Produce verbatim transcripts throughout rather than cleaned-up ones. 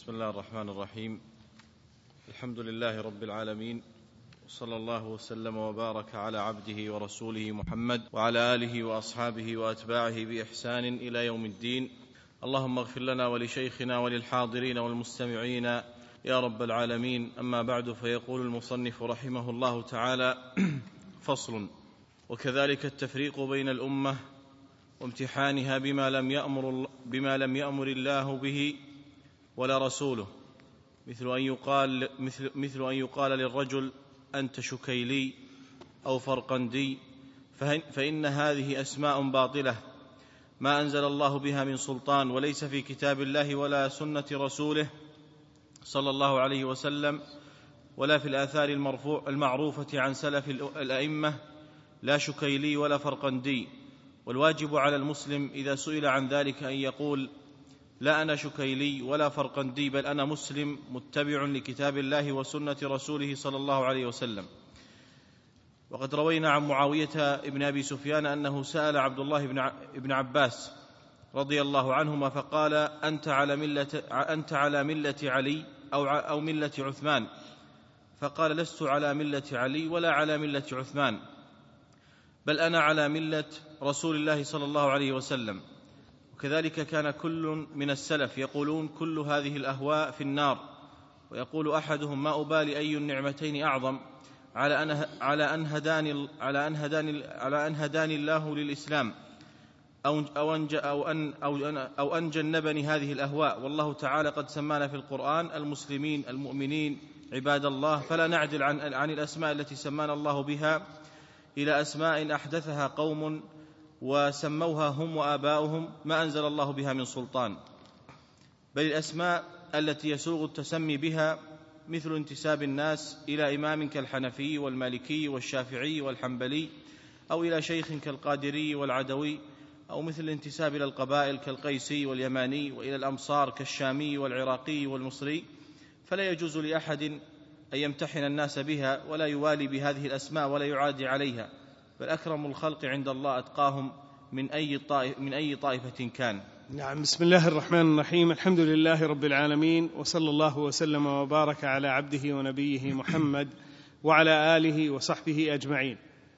بسم الله الرحمن الرحيم. الحمد لله رب العالمين، وصلى الله وسلم وبارك على عبده ورسوله محمد وعلى آله وأصحابه وأتباعه بإحسان إلى يوم الدين. اللهم اغفر لنا ولشيخنا وللحاضرين والمستمعين يا رب العالمين. أما بعد، فيقول المصنف رحمه الله تعالى: فصل. وكذلك التفريق بين الأمة وامتحانها بما لم يأمر, بما لم يأمر الله به ولا رسوله، مثل أن يقال, مثل, مثل أن يقال للرجل أنت شكيلي أو فرقندي، فإن هذه أسماء باطلة ما أنزل الله بها من سلطان، وليس في كتاب الله ولا سنة رسوله صلى الله عليه وسلم، ولا في الآثار المعروفة عن سلف الأئمة، لا شكيلي ولا فرقندي. والواجب على المسلم إذا سئل عن ذلك أن يقول: لا أنا شكيلي ولا فرقندي، بل أنا مسلم متبع لكتاب الله وسنة رسوله صلى الله عليه وسلم. وقد روينا عن معاوية ابن أبي سفيان أنه سأل عبد الله بن عباس رضي الله عنهما فقال: أنت على ملة, أنت على ملة علي أو, أو ملة عثمان؟ فقال: لست على ملة علي ولا على ملة عثمان، بل أنا على ملة رسول الله صلى الله عليه وسلم. وكذلك كان كل من السلف يقولون: كل هذه الأهواء في النار. ويقول أحدهم: ما أبالي أي النعمتين أعظم، على أن على أن هداني على أن هداني على أن هداني الله للإسلام، أو أو أن أو أن أو أن, أو أن جنبني هذه الأهواء. والله تعالى قد سمانا في القرآن المسلمين المؤمنين عباد الله، فلا نعدل عن عن الأسماء التي سمانا الله بها إلى أسماء أحدثها قوم وسموها هم وآباؤهم ما أنزل الله بها من سلطان، بل الأسماء التي يسوغ التسمي بها مثل انتساب الناس إلى إمام كالحنفي والمالكي والشافعي والحنبلي، أو إلى شيخ كالقادري والعدوي، أو مثل الانتساب إلى القبائل كالقيسي واليماني، وإلى الأمصار كالشامي والعراقي والمصري. فلا يجوز لأحد أن يمتحن الناس بها ولا يوالي بهذه الأسماء ولا يعادي عليها، بل أكرم الخلق عند الله أتقاهم من أي طائف من أي طائفة كان. نعم. بسم الله الرحمن الرحيم. الحمد لله رب العالمين، وصلى الله وسلم وبارك على عبده ونبيه محمد وعلى آله وصحبه أجمعين.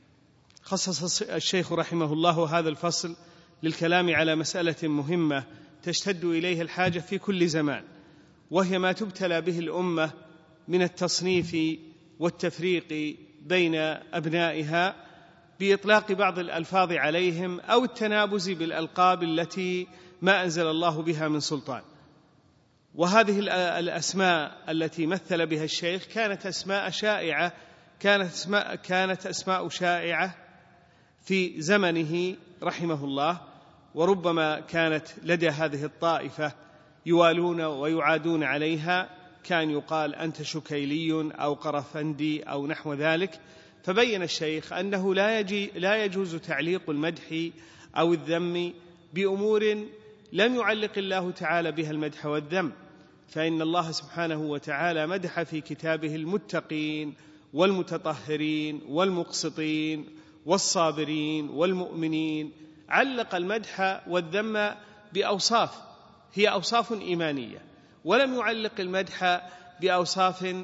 خصص الشيخ رحمه الله هذا الفصل للكلام على مسألة مهمة تشتد إليها الحاجة في كل زمان، وهي ما تبتلى به الأمة من التصنيف والتفريق بين أبنائها بإطلاق بعض الألفاظ عليهم أو التنابز بالألقاب التي ما أنزل الله بها من سلطان. وهذه الأسماء التي مثل بها الشيخ كانت أسماء شائعة كانت أسماء, كانت أسماء شائعة في زمنه رحمه الله، وربما كانت لدى هذه الطائفة يوالون ويعادون عليها، كان يقال أنت شكيلي أو قرفندي أو نحو ذلك. فبين الشيخ أنه لا, يجي لا يجوز تعليق المدح أو الذم بأمور لم يعلق الله تعالى بها المدح والذم، فإن الله سبحانه وتعالى مدح في كتابه المتقين والمتطهرين والمقسطين والصابرين والمؤمنين، علق المدح والذم بأوصاف هي أوصاف إيمانية، ولم يعلق المدح بأوصاف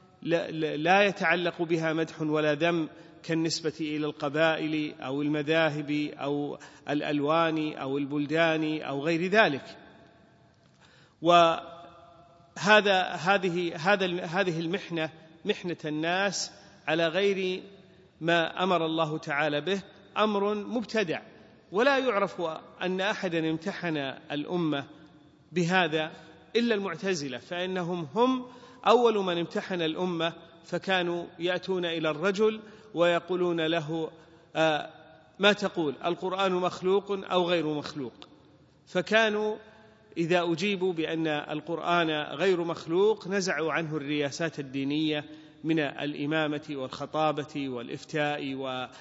لا يتعلق بها مدح ولا ذم كالنسبة إلى القبائل أو المذاهب أو الألوان أو البلدان أو غير ذلك. وهذا هذه هذا هذه المحنة محنة الناس على غير ما أمر الله تعالى به أمر مبتدع، ولا يعرف أن أحدا امتحن الأمة بهذا إلا المعتزلة، فإنهم هم أول من امتحن الأمة، فكانوا يأتون إلى الرجل ويقولون له: آه ما تقول، القرآن مخلوق أو غير مخلوق؟ فكانوا إذا أجيبوا بأن القرآن غير مخلوق نزعوا عنه الرياسات الدينية من الإمامة والخطابة والإفتاء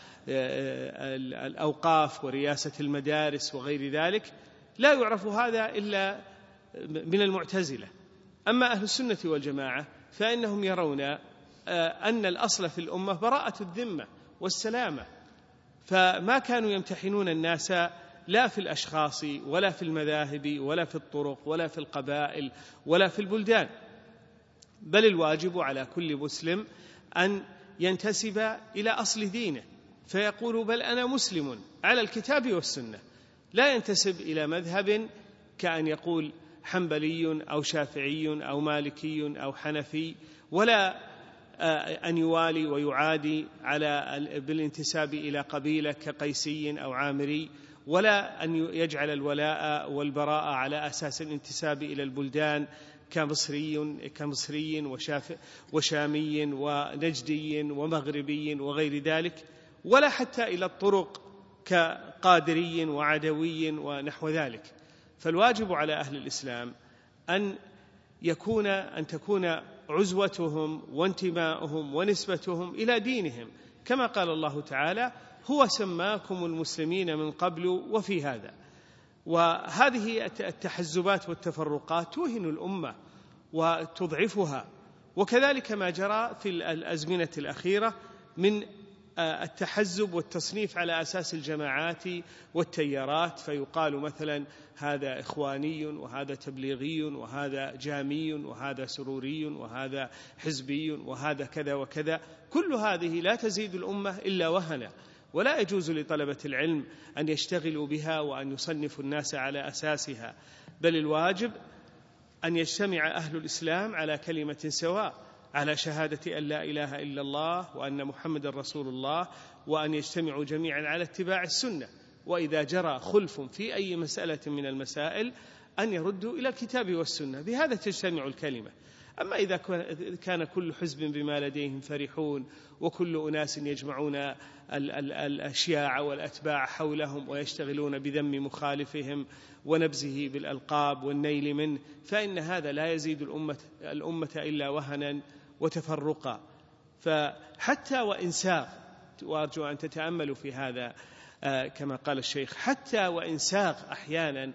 والأوقاف ورياسة المدارس وغير ذلك. لا يعرف هذا إلا من المعتزلة. أما أهل السنة والجماعة فإنهم يرون أن الأصل في الأمة براءة الذمة والسلامة، فما كانوا يمتحنون الناس لا في الأشخاص ولا في المذاهب ولا في الطرق ولا في القبائل ولا في البلدان، بل الواجب على كل مسلم أن ينتسب إلى أصل دينه، فيقول بل أنا مسلم على الكتاب والسنة، لا ينتسب إلى مذهب كأن يقول حنبلي أو شافعي أو مالكي أو حنفي، ولا أن يوالي ويعادي على بالانتساب إلى قبيلة كقيسي أو عامري، ولا أن يجعل الولاء والبراء على أساس الانتساب إلى البلدان كمصري كمصري وشامي ونجدي ومغربي وغير ذلك، ولا حتى إلى الطرق كقادري وعدوي ونحو ذلك. فالواجب على أهل الإسلام أن يكون أن تكون عزوتهم وانتماؤهم ونسبتهم إلى دينهم، كما قال الله تعالى: هو سماكم المسلمين من قبل وفي هذا. وهذه التحزبات والتفرقات توهن الأمة وتضعفها، وكذلك ما جرى في الأزمنة الأخيرة من التحزب والتصنيف على أساس الجماعات والتيارات، فيقال مثلا هذا إخواني وهذا تبليغي وهذا جامي وهذا سروري وهذا حزبي وهذا كذا وكذا. كل هذه لا تزيد الأمة إلا وهنا، ولا يجوز لطلبة العلم أن يشتغلوا بها وأن يصنفوا الناس على أساسها، بل الواجب أن يجتمع أهل الإسلام على كلمة سواء، على شهادة أن لا إله إلا الله وأن محمد رسول الله، وأن يجتمعوا جميعا على اتباع السنة، وإذا جرى خلف في أي مسألة من المسائل أن يردوا إلى الكتاب والسنة، بهذا تجتمع الكلمة. أما إذا كان كل حزب بما لديهم فرحون، وكل أناس يجمعون الأشياع والأتباع حولهم ويشتغلون بذم مخالفهم ونبزه بالألقاب والنيل منه، فإن هذا لا يزيد الأمة, الأمة إلا وهنا وتفرقا. فحتى وإن ساغ، وأرجو أن تتأملوا في هذا كما قال الشيخ، حتى وإن ساغ أحيانا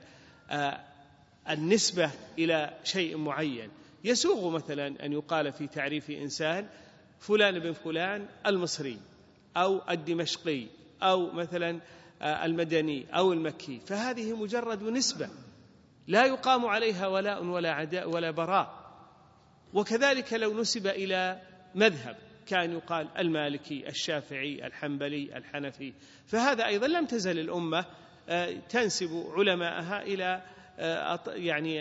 النسبة إلى شيء معين، يسوغ مثلا أن يقال في تعريف إنسان فلان بن فلان المصري أو الدمشقي أو مثلا المدني أو المكي، فهذه مجرد نسبة لا يقام عليها ولاء ولا عداء ولا براء. وكذلك لو نسب إلى مذهب كان يقال المالكي الشافعي الحنبلي الحنفي، فهذا أيضا لم تزل الأمة تنسب علماءها إلى يعني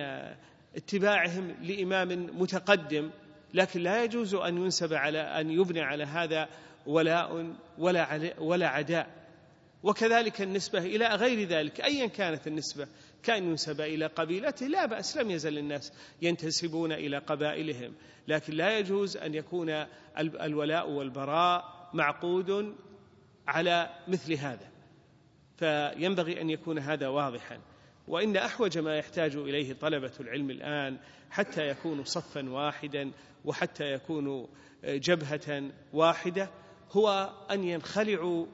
اتباعهم لإمام متقدم، لكن لا يجوز أن ينسب على أن يبنى على هذا ولاء ولا ولا عداء. وكذلك النسبة إلى غير ذلك أيا كانت النسبة، كان ينسب إلى قبيلته لا بأس، لم يزل الناس ينتسبون إلى قبائلهم، لكن لا يجوز أن يكون الولاء والبراء معقود على مثل هذا، فينبغي أن يكون هذا واضحا. وإن أحوج ما يحتاج إليه طلبة العلم الآن حتى يكونوا صفا واحدا وحتى يكونوا جبهة واحدة هو أن ينخلعوا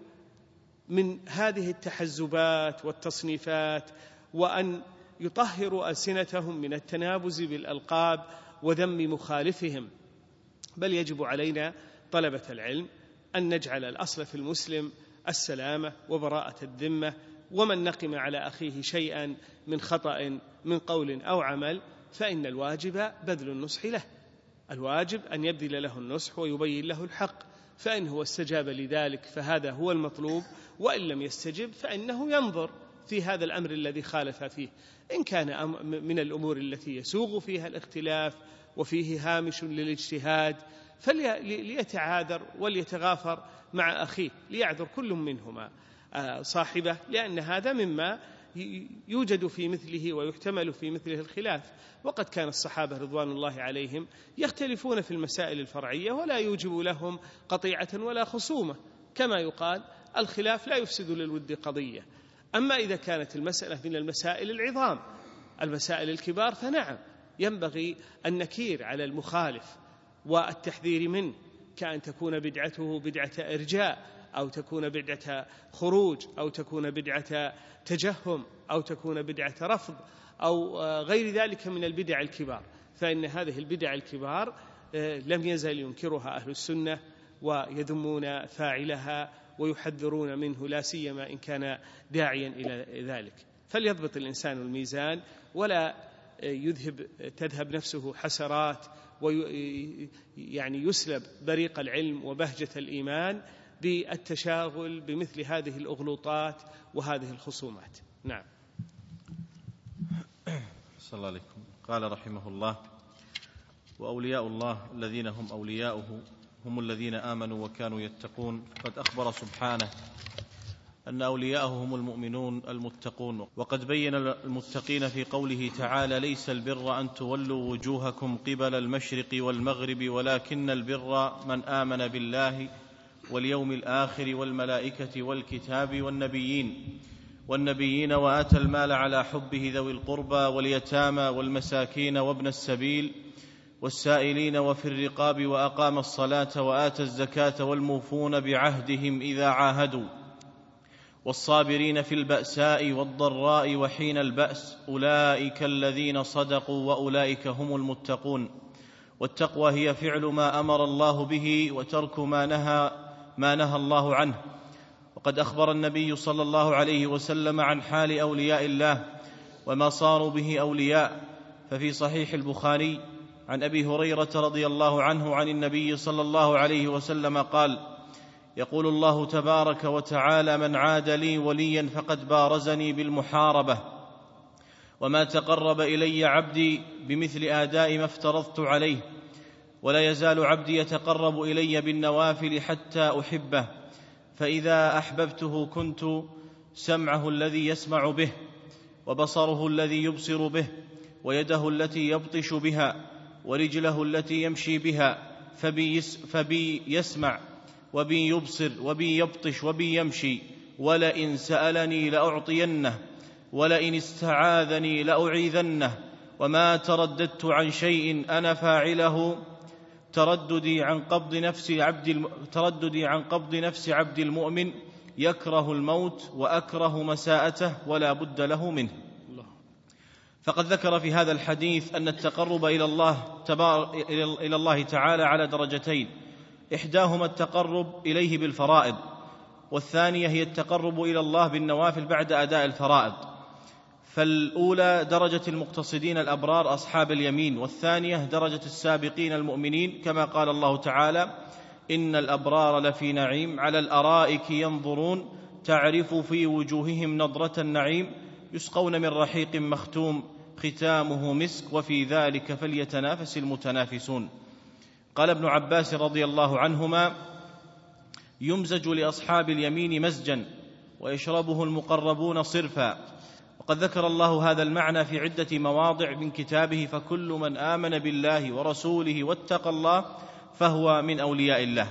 من هذه التحزبات والتصنيفات، وأن يطهروا ألسنتهم من التنابز بالألقاب وذم مخالفهم. بل يجب علينا طلبة العلم أن نجعل الأصل في المسلم السلامة وبراءة الذمة، ومن نقم على أخيه شيئا من خطأ من قول أو عمل فإن الواجب بذل النصح له، الواجب أن يبذل له النصح ويبين له الحق، فإن هو استجاب لذلك فهذا هو المطلوب، وإن لم يستجب فإنه ينظر في هذا الأمر الذي خالف فيه، إن كان من الأمور التي يسوغ فيها الاختلاف وفيه هامش للاجتهاد فليتعاذر وليتغافر مع أخيه، ليعذر كل منهما صاحبه، لأن هذا مما يوجد في مثله ويحتمل في مثله الخلاف. وقد كان الصحابة رضوان الله عليهم يختلفون في المسائل الفرعية ولا يوجب لهم قطيعة ولا خصومة، كما يقال الخلاف لا يفسد للود قضية. أما إذا كانت المسألة من المسائل العظام المسائل الكبار فنعم ينبغي النكير على المخالف والتحذير منه، كأن تكون بدعته بدعة إرجاء أو تكون بدعة خروج أو تكون بدعة تجهم أو تكون بدعة رفض أو غير ذلك من البدع الكبار، فإن هذه البدع الكبار لم يزل ينكرها أهل السنة ويذمون فاعلها ويحذرون منه، لا سيما إن كان داعيا إلى ذلك. فليضبط الإنسان الميزان ولا يذهب تذهب نفسه حسرات ويعني يسلب بريق العلم وبهجة الإيمان بالتشاغل بمثل هذه الأغلوطات وهذه الخصومات. نعم. صلى الله عليكم. قال رحمه الله: وأولياء الله الذين هم أولياؤه هم الذين آمنوا وكانوا يتقون. قد أخبر سبحانه أن أولياءه هم المؤمنون المتقون، وقد بين المتقين في قوله تعالى: ليس البر أن تولوا وجوهكم قبل المشرق والمغرب ولكن البر من آمن بالله واليوم الآخر والملائكة والكتاب والنبيين والنبيين وآتى المال على حبه ذوي القربى واليتامى والمساكين وابن السبيل والسائلين وفي الرقاب وأقام الصلاة وآتى الزكاة والموفون بعهدهم إذا عاهدوا والصابرين في البأساء والضراء وحين البأس أولئك الذين صدقوا وأولئك هم المتقون. والتقوى هي فعل ما أمر الله به وترك ما نهى ما نهى الله عنه. وقد أخبر النبي صلى الله عليه وسلم عن حال أولياء الله وما صاروا به أولياء، ففي صحيح البخاري عن أبي هريرة رضي الله عنه عن النبي صلى الله عليه وسلم قال: يقول الله تبارك وتعالى: من عاد لي وليا فقد بارزني بالمحاربة، وما تقرب إلي عبدي بمثل آداء ما افترضت عليه، ولا يزال عبدي يتقرب إلي بالنوافل حتى أحبه، فإذا أحببته كنت سمعه الذي يسمع به، وبصره الذي يبصر به، ويده التي يبطش بها، ورجله التي يمشي بها، فبي, يس فبي يسمع وبي يبصر وبي يبطش وبي يمشي، ولئن سألني لأعطينه، ولئن استعاذني لأعيذنه، وما ترددت عن شيء أنا فاعله ترددي عن قبض نفس عبد الم... ترددي عن قبض نفس عبد المؤمن يكره الموت وأكره مساءته ولا بد له منه. فقد ذكر في هذا الحديث أن التقرب إلى الله تبار... إلى الله تعالى على درجتين: إحداهما التقرب إليه بالفرائض، والثانية هي التقرب إلى الله بالنوافل بعد أداء الفرائض. فالأولى درجة المقتصدين الأبرار أصحاب اليمين، والثانية درجة السابقين المؤمنين، كما قال الله تعالى: إن الأبرار لفي نعيم على الأرائك ينظرون تعرف في وجوههم نضرة النعيم يسقون من رحيق مختوم ختامه مسك وفي ذلك فليتنافس المتنافسون. قال ابن عباس رضي الله عنهما: يمزج لأصحاب اليمين مزجا ويشربه المقربون صرفا. وقد ذكر الله هذا المعنى في عدة مواضع من كتابه: فكل من آمن بالله ورسوله واتقى الله فهو من أولياء الله.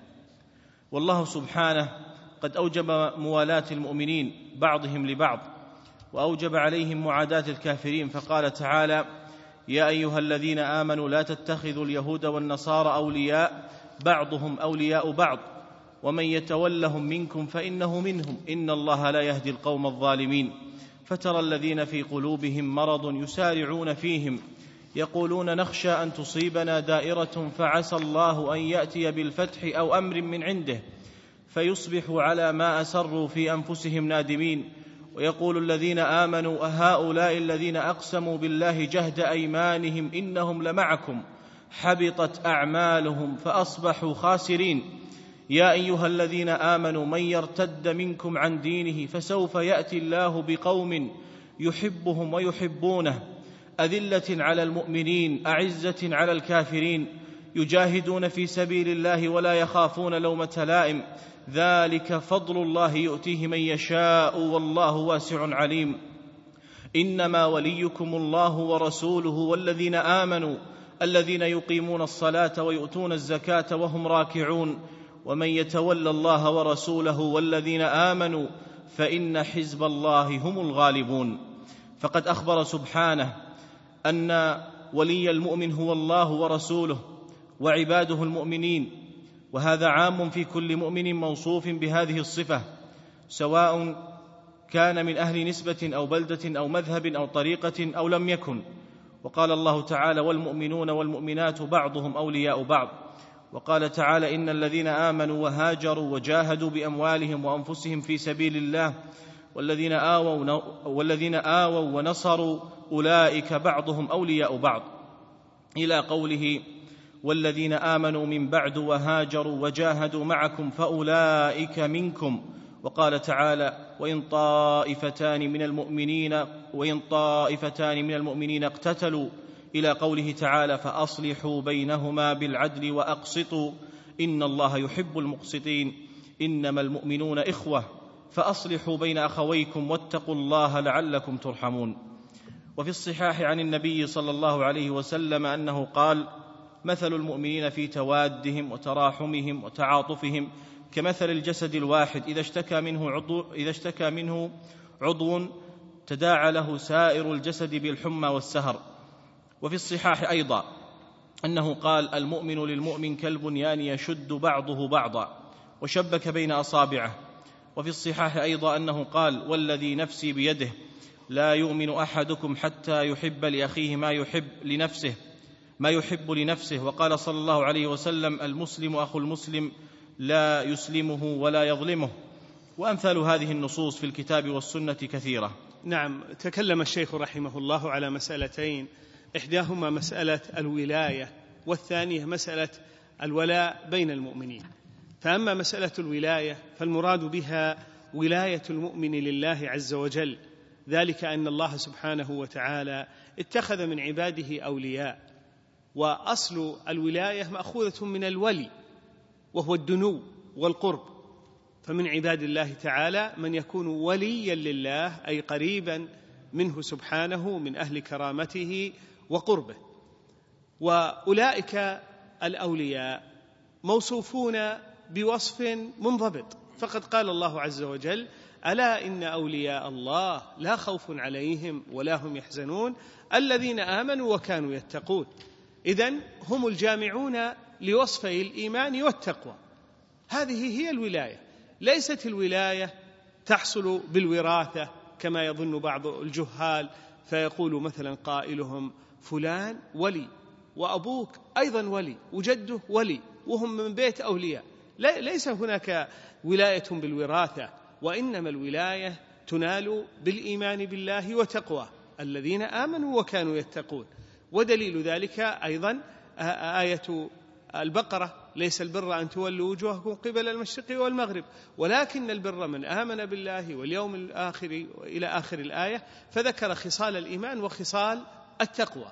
والله سبحانه قد أوجب موالاة المؤمنين بعضهم لبعض، وأوجب عليهم معاداة الكافرين، فقال تعالى: يا أيها الذين آمنوا لا تتخذوا اليهود والنصارى أولياء بعضهم أولياء بعض ومن يتولهم منكم فإنه منهم إن الله لا يهدي القوم الظالمين. فترى الذين في قلوبهم مرض يسارعون فيهم يقولون نخشى أن تصيبنا دائرة فعسى الله أن يأتي بالفتح أو أمر من عنده فيصبحوا على ما أسروا في أنفسهم نادمين. ويقول الذين آمنوا أهؤلاء الذين أقسموا بالله جهد أيمانهم إنهم لمعكم حبطت أعمالهم فأصبحوا خاسرين. يا أيها الذين آمنوا من يرتد منكم عن دينه فسوف يأتي الله بقوم يحبهم ويحبونه أذلة على المؤمنين أعزة على الكافرين يجاهدون في سبيل الله ولا يخافون لومة لائم ذلك فضل الله يؤتيه من يشاء والله واسع عليم. إنما وليكم الله ورسوله والذين آمنوا الذين يقيمون الصلاة ويؤتون الزكاة وهم راكعون ومن يتولى الله ورسوله والذين آمنوا فإن حزب الله هم الغالبون. فقد أخبر سبحانه أن ولي المؤمن هو الله ورسوله وعباده المؤمنين، وهذا عام في كل مؤمن موصوف بهذه الصفة سواء كان من أهل نسبة أو بلدة أو مذهب أو طريقة أو لم يكن. وقال الله تعالى: والمؤمنون والمؤمنات بعضهم أولياء بعض. وقال تعالى: إن الذين آمنوا وهاجروا وجاهدوا بأموالهم وأنفسهم في سبيل الله والذين آووا, والذين آووا ونصروا أولئك بعضهم أولياء بعض، إلى قوله: والذين آمنوا من بعد وهاجروا وجاهدوا معكم فأولئك منكم. وقال تعالى: وإن طائفتان من المؤمنين وإن طائفتان من المؤمنين اقتتلوا، إلى قوله تعالى: فأصلحوا بينهما بالعدل وأقسطوا إن الله يحب المقسطين، إنما المؤمنون إخوة فأصلحوا بين أخويكم واتقوا الله لعلكم ترحمون. وفي الصحاح عن النبي صلى الله عليه وسلم أنه قال: مثل المؤمنين في توادهم وتراحمهم وتعاطفهم كمثل الجسد الواحد إذا اشتكى منه عضو, إذا اشتكى منه عضو تداعى له سائر الجسد بالحمى والسهر. وفي الصحاح أيضا أنه قال: المؤمن للمؤمن كالبنيان يشد بعضه بعضا وشبك بين أصابعه. وفي الصحاح أيضا أنه قال: والذي نفسي بيده لا يؤمن أحدكم حتى يحب لأخيه ما يحب لنفسه ما يحب لنفسه. وقال صلى الله عليه وسلم: المسلم أخو المسلم لا يسلمه ولا يظلمه. وأمثال هذه النصوص في الكتاب والسنة كثيرة. نعم، تكلم الشيخ رحمه الله على مسألتين، إحداهما مسألة الولاية، والثانية مسألة الولاء بين المؤمنين. فأما مسألة الولاية فالمراد بها ولاية المؤمن لله عز وجل، ذلك أن الله سبحانه وتعالى اتخذ من عباده أولياء، وأصل الولاية مأخوذة من الولي وهو الدنو والقرب. فمن عباد الله تعالى من يكون وليا لله، أي قريبا منه سبحانه من أهل كرامته وقربه. وأولئك الأولياء موصوفون بوصف منضبط، فقد قال الله عز وجل: ألا إن أولياء الله لا خوف عليهم ولا هم يحزنون الذين آمنوا وكانوا يتقون. إذن هم الجامعون لوصفي الإيمان والتقوى. هذه هي الولاية. ليست الولاية تحصل بالوراثة كما يظن بعض الجهال، فيقول مثلا قائلهم: فلان ولي وأبوك أيضا ولي وجده ولي وهم من بيت أولياء. ليس هناك ولاية بالوراثة، وإنما الولاية تنال بالإيمان بالله وتقوى الذين آمنوا وكانوا يتقون. ودليل ذلك أيضا آية البقرة: ليس البر أن تولوا وجوهكم قبل المشرق والمغرب ولكن البر من آمن بالله واليوم الآخر إلى آخر الآية، فذكر خصال الإيمان وخصال التقوى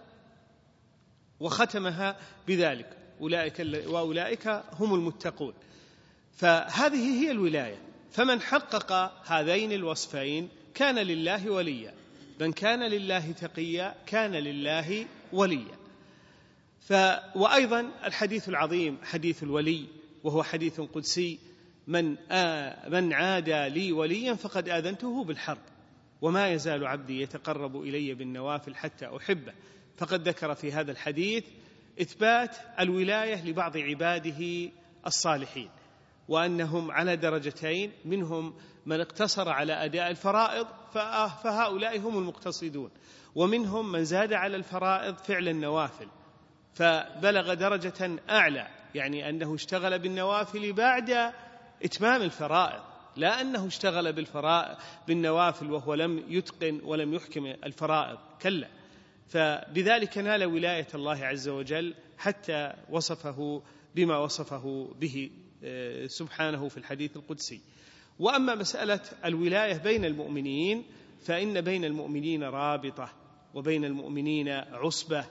وختمها بذلك: أولئك وأولئك هم المتقون. فهذه هي الولاية. فمن حقق هذين الوصفين كان لله وليا، من كان لله تقيا كان لله وليا. ف وأيضا الحديث العظيم حديث الولي، وهو حديث قدسي: من, آ من عادى لي وليا فقد آذنته بالحرب وما يزال عبدي يتقرب إلي بالنوافل حتى أحبه. فقد ذكر في هذا الحديث إثبات الولاية لبعض عباده الصالحين، وأنهم على درجتين: منهم من اقتصر على أداء الفرائض فهؤلاء هم المقتصدون، ومنهم من زاد على الفرائض فعل النوافل فبلغ درجة أعلى، يعني أنه اشتغل بالنوافل بعد إتمام الفرائض، لا أنه اشتغل بالفرائض بالنوافل وهو لم يتقن ولم يحكم الفرائض، كلا. فبذلك نال ولاية الله عز وجل حتى وصفه بما وصفه به سبحانه في الحديث القدسي. وأما مسألة الولاية بين المؤمنين فإن بين المؤمنين رابطة وبين المؤمنين عصبة،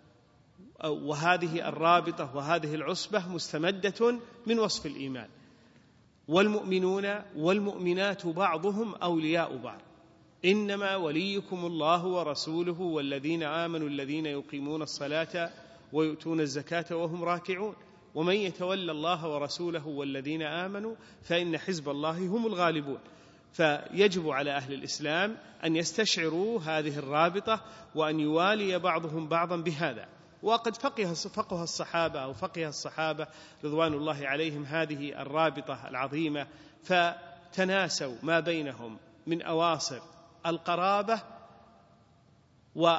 وهذه الرابطة وهذه العصبة مستمدة من وصف الإيمان. والمؤمنون والمؤمنات بعضهم أولياء بعض، إنما وليكم الله ورسوله والذين آمنوا الذين يقيمون الصلاة ويؤتون الزكاة وهم راكعون ومن يتولى الله ورسوله والذين آمنوا فإن حزب الله هم الغالبون. فيجب على أهل الإسلام أن يستشعروا هذه الرابطة وأن يوالي بعضهم بعضا بهذا. وقد فقه فقه الصحابة أو فقه الصحابة رضوان الله عليهم هذه الرابطة العظيمة، فتناسوا ما بينهم من أواصر القرابة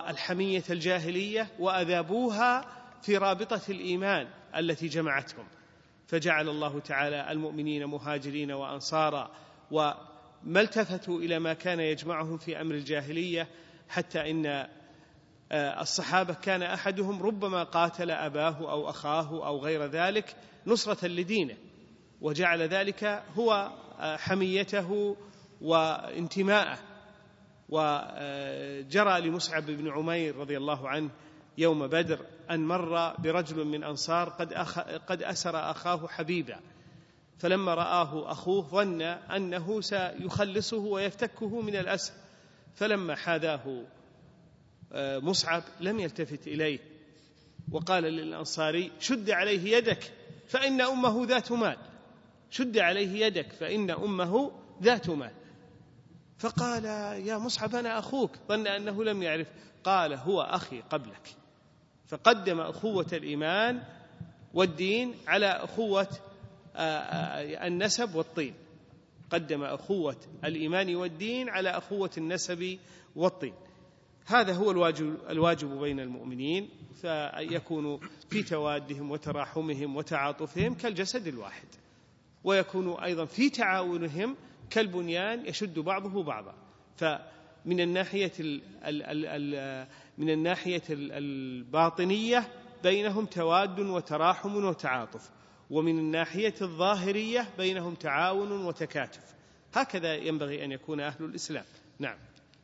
والحمية الجاهلية وأذابوها في رابطة الإيمان التي جمعتهم. فجعل الله تعالى المؤمنين مهاجرين وأنصارا، وما التفتوا إلى ما كان يجمعهم في أمر الجاهلية، حتى إن الصحابة كان أحدهم ربما قاتل أباه أو أخاه أو غير ذلك نصرة لدينه، وجعل ذلك هو حميته وانتماءه. وجرى لمصعب بن عمير رضي الله عنه يوم بدر أن مر برجل من أنصار قد, أخ... قد أسر أخاه حبيبا، فلما رآه أخوه ظن أنه سيخلصه ويفتكه من الأسر، فلما حاذاه مصعب لم يلتفت إليه وقال للأنصاري: شد عليه يدك فإن أمه ذات مال، شد عليه يدك فإن أمه ذات مال. فقال: يا مصعب أنا أخوك، ظن أنه لم يعرف. قال: هو أخي قبلك. فقدم أخوة الإيمان والدين على أخوة النسب والطين، قدم أخوة الإيمان والدين على أخوة النسب والطين. هذا هو الواجب, الواجب بين المؤمنين، فيكون في توادهم وتراحمهم وتعاطفهم كالجسد الواحد، ويكون أيضا في تعاونهم كالبنيان يشد بعضه بعضا. فمن الناحية ال ال ال ال من الناحية الباطنية بينهم تواد وتراحم وتعاطف، ومن الناحية الظاهرية بينهم تعاون وتكاتف. هكذا ينبغي أن يكون أهل الإسلام. نعم.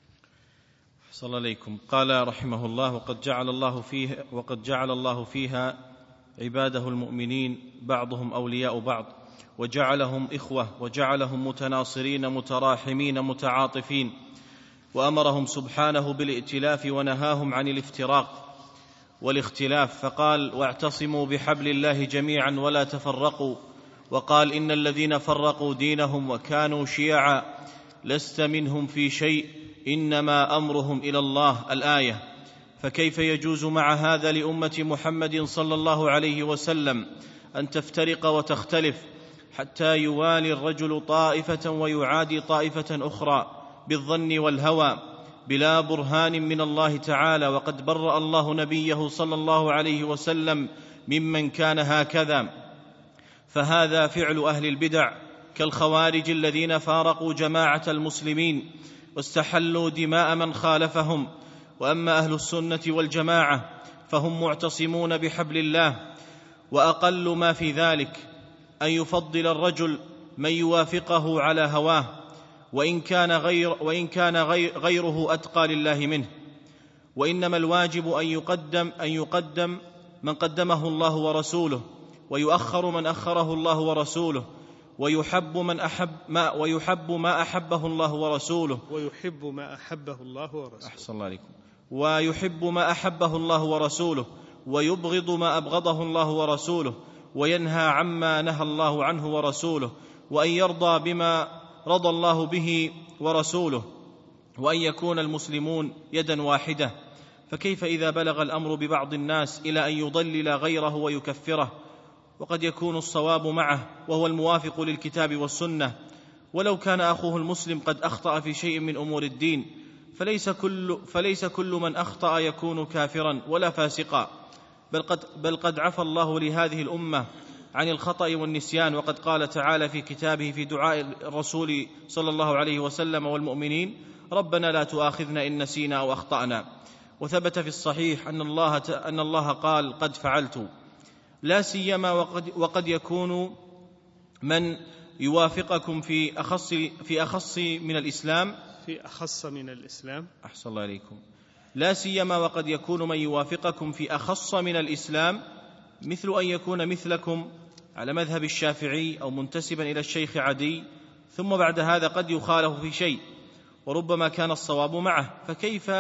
صلى الله عليكم. قال رحمه الله: وقد جعل الله فيها وقد جعل الله فيها عباده المؤمنين بعضهم أولياء بعض، وجعلهم إخوة، وجعلهم متناصرين متراحمين متعاطفين، وأمرهم سبحانه بالائتلاف ونهاهم عن الافتراق والاختلاف، فقال: واعتصموا بحبل الله جميعا ولا تفرقوا، وقال: إن الذين فرقوا دينهم وكانوا شيعا لست منهم في شيء إنما أمرهم إلى الله. الآية. فكيف يجوز مع هذا لأمة محمد صلى الله عليه وسلم أن تفترق وتختلف حتى يوالي الرجل طائفة ويعادي طائفة أخرى بالظن والهوى بلا برهان من الله تعالى، وقد برأ الله نبيه صلى الله عليه وسلم ممن كان هكذا؟ فهذا فعل أهل البدع كالخوارج الذين فارقوا جماعة المسلمين واستحلوا دماء من خالفهم. وأما أهل السنة والجماعة فهم معتصمون بحبل الله، وأقل ما في ذلك أن يفضل الرجل من يوافقه على هواه، وإن كان, غير وإن كان غير غيره أتقى لله منه. وإنما الواجب أن يقدم, أن يقدم من قدمه الله ورسوله، ويؤخر من أخره الله ورسوله، ويحب من أحب ما ويحب ما أحبه الله ورسوله ويحب ما أحبه الله ورسوله أحسن الله عليكم ويحب ما أحبه الله ورسوله، ويبغض ما أبغضه الله ورسوله، وينهى عما نهى الله عنه ورسوله، وأن يرضى بما رضى الله به ورسوله، وأن يكون المسلمون يدا واحدة. فكيف إذا بلغ الأمر ببعض الناس إلى أن يضلل غيره ويكفره؟ وقد يكون الصواب معه وهو الموافق للكتاب والسنة، ولو كان أخوه المسلم قد أخطأ في شيء من أمور الدين، فليس كل, فليس كل من أخطأ يكون كافرا ولا فاسقا، بل قد, بل قد عفى الله لهذه الأمة عن الخطأ والنسيان. وقد قال تعالى في كتابه في دعاء الرسول صلى الله عليه وسلم والمؤمنين: ربنا لا تؤاخذنا إن نسينا أو أخطأنا. وثبت في الصحيح أن الله, أن الله قال: قد فعلت. لا سيما وقد, وقد يكون من يوافقكم في أخص, في أخص من الإسلام في أخص من الإسلام أحسن الله عليكم لا سيما وقد يكون من يوافقكم في أخص من الإسلام، مثل أن يكون مثلكم على مذهب الشافعي أو منتسبا إلى الشيخ عدي، ثم بعد هذا قد يخالف في شيء وربما كان الصواب معه، فكيف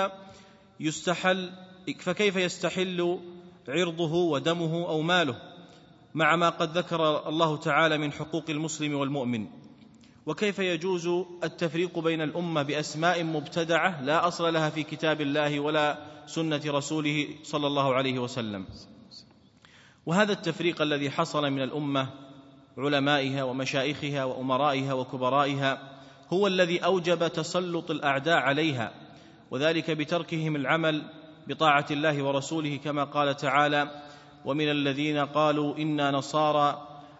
يستحل فكيف يستحل عرضه ودمه أو ماله مع ما قد ذكر الله تعالى من حقوق المسلم والمؤمن؟ وكيف يجوز التفريق بين الأمة بأسماء مبتدعة لا أصل لها في كتاب الله ولا سنة رسوله صلى الله عليه وسلم؟ وهذا التفريق الذي حصل من الأمة علمائها ومشايخها وأمرائها وكبرائها هو الذي أوجب تسلط الأعداء عليها، وذلك بتركهم العمل بطاعة الله ورسوله، كما قال تعالى: ومن الذين قالوا إنا نصارى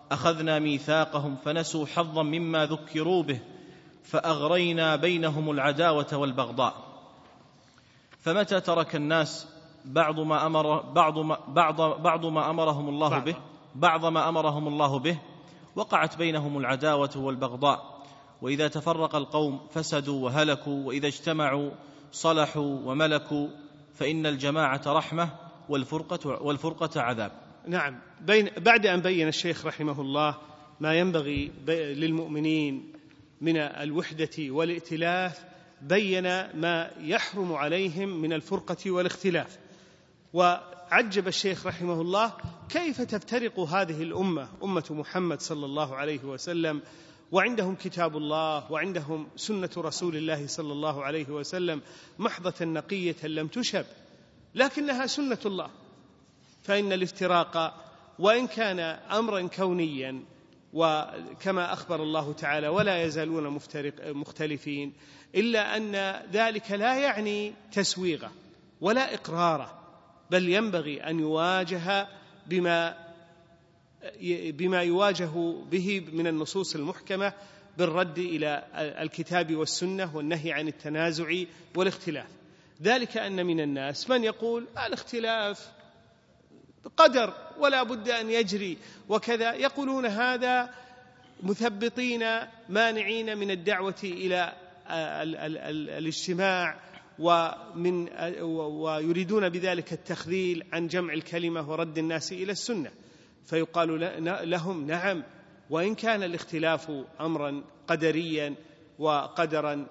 أخذنا ميثاقهم فنسوا حظا مما ذكروا به فأغرينا بينهم العداوة والبغضاء. فمتى ترك الناس بعض ما أمر بعض ما بعض بعض ما أمرهم الله به بعض ما أمرهم الله به وقعت بينهم العداوة والبغضاء. وإذا تفرق القوم فسدوا وهلكوا، وإذا اجتمعوا صلحوا وملكوا، فإن الجماعة رحمة والفرقة, والفرقة عذاب. نعم. بين بعد أن بين الشيخ رحمه الله ما ينبغي للمؤمنين من الوحدة والائتلاف، بين ما يحرم عليهم من الفرقة والاختلاف. وعجب الشيخ رحمه الله كيف تفترق هذه الأمة، أمة محمد صلى الله عليه وسلم، وعندهم كتاب الله وعندهم سنة رسول الله صلى الله عليه وسلم محضة نقية لم تشب، لكنها سنة الله. فإن الافتراق وإن كان أمرا كونيا، وكما أخبر الله تعالى ولا يزالون مختلفين، إلا أن ذلك لا يعني تسويغه ولا إقراره، بل ينبغي أن يواجه بما بما يواجه به من النصوص المحكمة بالرد إلى الكتاب والسنة والنهي عن التنازع والاختلاف. ذلك أن من الناس من يقول الاختلاف قدر ولا بد أن يجري وكذا، يقولون هذا مثبطين مانعين من الدعوة إلى ال ال ال الاجتماع، ومن ويريدون بذلك التخذيل عن جمع الكلمة ورد الناس إلى السنة. فيقال لهم نعم، وإن كان الاختلاف أمرا قدريا وقدرا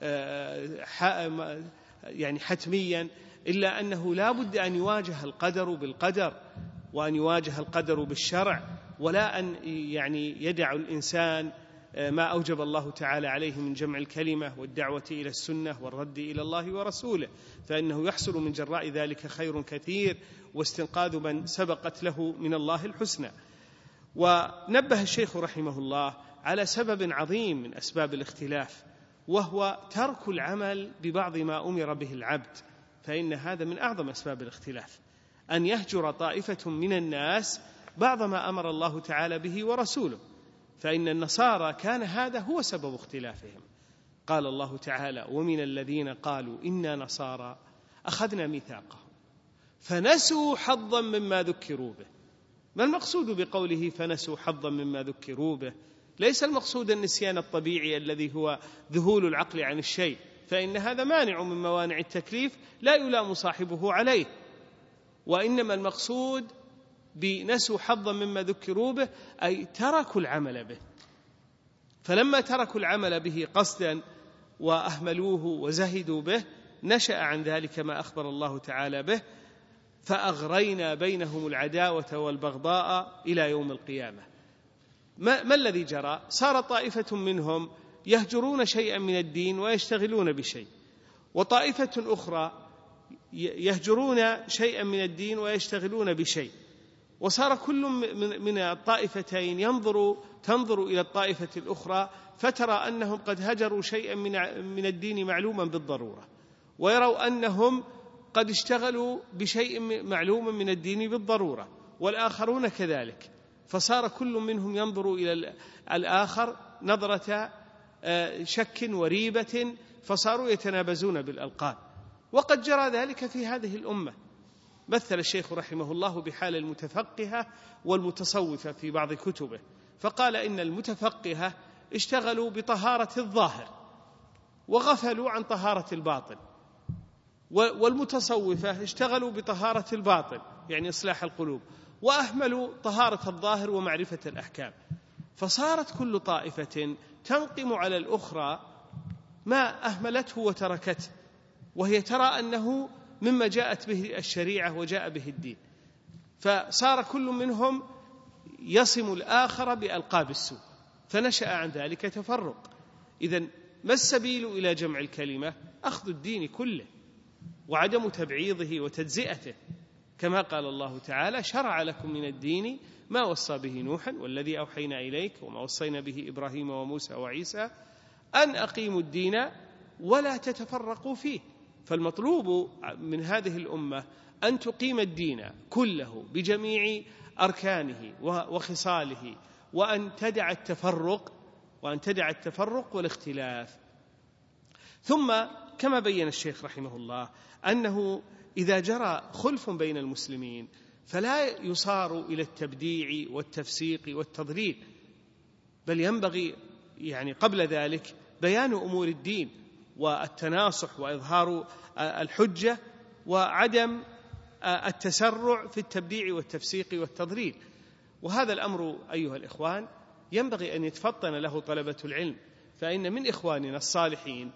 يعني حتميا، إلا أنه لا بد أن يواجه القدر بالقدر، وأن يواجه القدر بالشرع، ولا أن يعني يدع الإنسان ما أوجب الله تعالى عليه من جمع الكلمة والدعوة إلى السنة والرد إلى الله ورسوله، فإنه يحصل من جراء ذلك خير كثير واستنقاذ من سبقت له من الله الحسنى. ونبه الشيخ رحمه الله على سبب عظيم من أسباب الاختلاف، وهو ترك العمل ببعض ما أمر به العبد، فإن هذا من أعظم أسباب الاختلاف، أن يهجر طائفة من الناس بعض ما أمر الله تعالى به ورسوله. فإن النصارى كان هذا هو سبب اختلافهم. قال الله تعالى: ومن الذين قالوا إنا نصارى أخذنا ميثاقهم فنسوا حظا مما ذكروا به. ما المقصود بقوله فنسوا حظا مما ذكروا به؟ ليس المقصود النسيان الطبيعي الذي هو ذهول العقل عن الشيء، فإن هذا مانع من موانع التكليف لا يلام صاحبه عليه، وإنما المقصود بنسوا حظا مما ذكروا به أي تركوا العمل به. فلما تركوا العمل به قصدا وأهملوه وزهدوا به، نشأ عن ذلك ما أخبر الله تعالى به: فأغرينا بينهم العداوة والبغضاء إلى يوم القيامة. ما, ما الذي جرى؟ صار طائفة منهم يهجرون شيئا من الدين ويشتغلون بشيء، وطائفة أخرى يهجرون شيئا من الدين ويشتغلون بشيء، وصار كل من الطائفتين ينظر تنظر إلى الطائفة الأخرى فترى أنهم قد هجروا شيئا من الدين معلوما بالضرورة، ويروا أنهم قد اشتغلوا بشيء معلوم من الدين بالضرورة، والآخرون كذلك. فصار كل منهم ينظر إلى الآخر نظرة شك وريبة، فصاروا يتنابزون بالألقاب. وقد جرى ذلك في هذه الأمة. مثل الشيخ رحمه الله بحال المتفقهة والمتصوفة في بعض كتبه، فقال إن المتفقهة اشتغلوا بطهارة الظاهر وغفلوا عن طهارة الباطن، والمتصوفة اشتغلوا بطهارة الباطن يعني إصلاح القلوب، وأهملوا طهارة الظاهر ومعرفة الأحكام. فصارت كل طائفة تنقم على الأخرى ما أهملته وتركته، وهي ترى أنه مما جاءت به الشريعة وجاء به الدين، فصار كل منهم يصم الآخر بألقاب السوء، فنشأ عن ذلك تفرق. إذن ما السبيل إلى جمع الكلمة؟ أخذ الدين كله وعدم تبعيضه وتجزئته، كما قال الله تعالى: شرع لكم من الدين ما وصى به نوحا والذي أوحينا إليك وما وصينا به إبراهيم وموسى وعيسى أن أقيموا الدين ولا تتفرقوا فيه. فالمطلوب من هذه الأمة أن تقيم الدين كله بجميع أركانه وخصاله وأن تدع التفرق وأن تدع التفرق والاختلاف. ثم كما بين الشيخ رحمه الله أنه إذا جرى خلف بين المسلمين فلا يصار إلى التبديع والتفسيق والتضليل، بل ينبغي يعني قبل ذلك بيان أمور الدين والتناصح وإظهار الحجة وعدم التسرع في التبديع والتفسيق والتضليل. وهذا الأمر أيها الإخوان ينبغي أن يتفطن له طلبة العلم، فإن من إخواننا الصالحين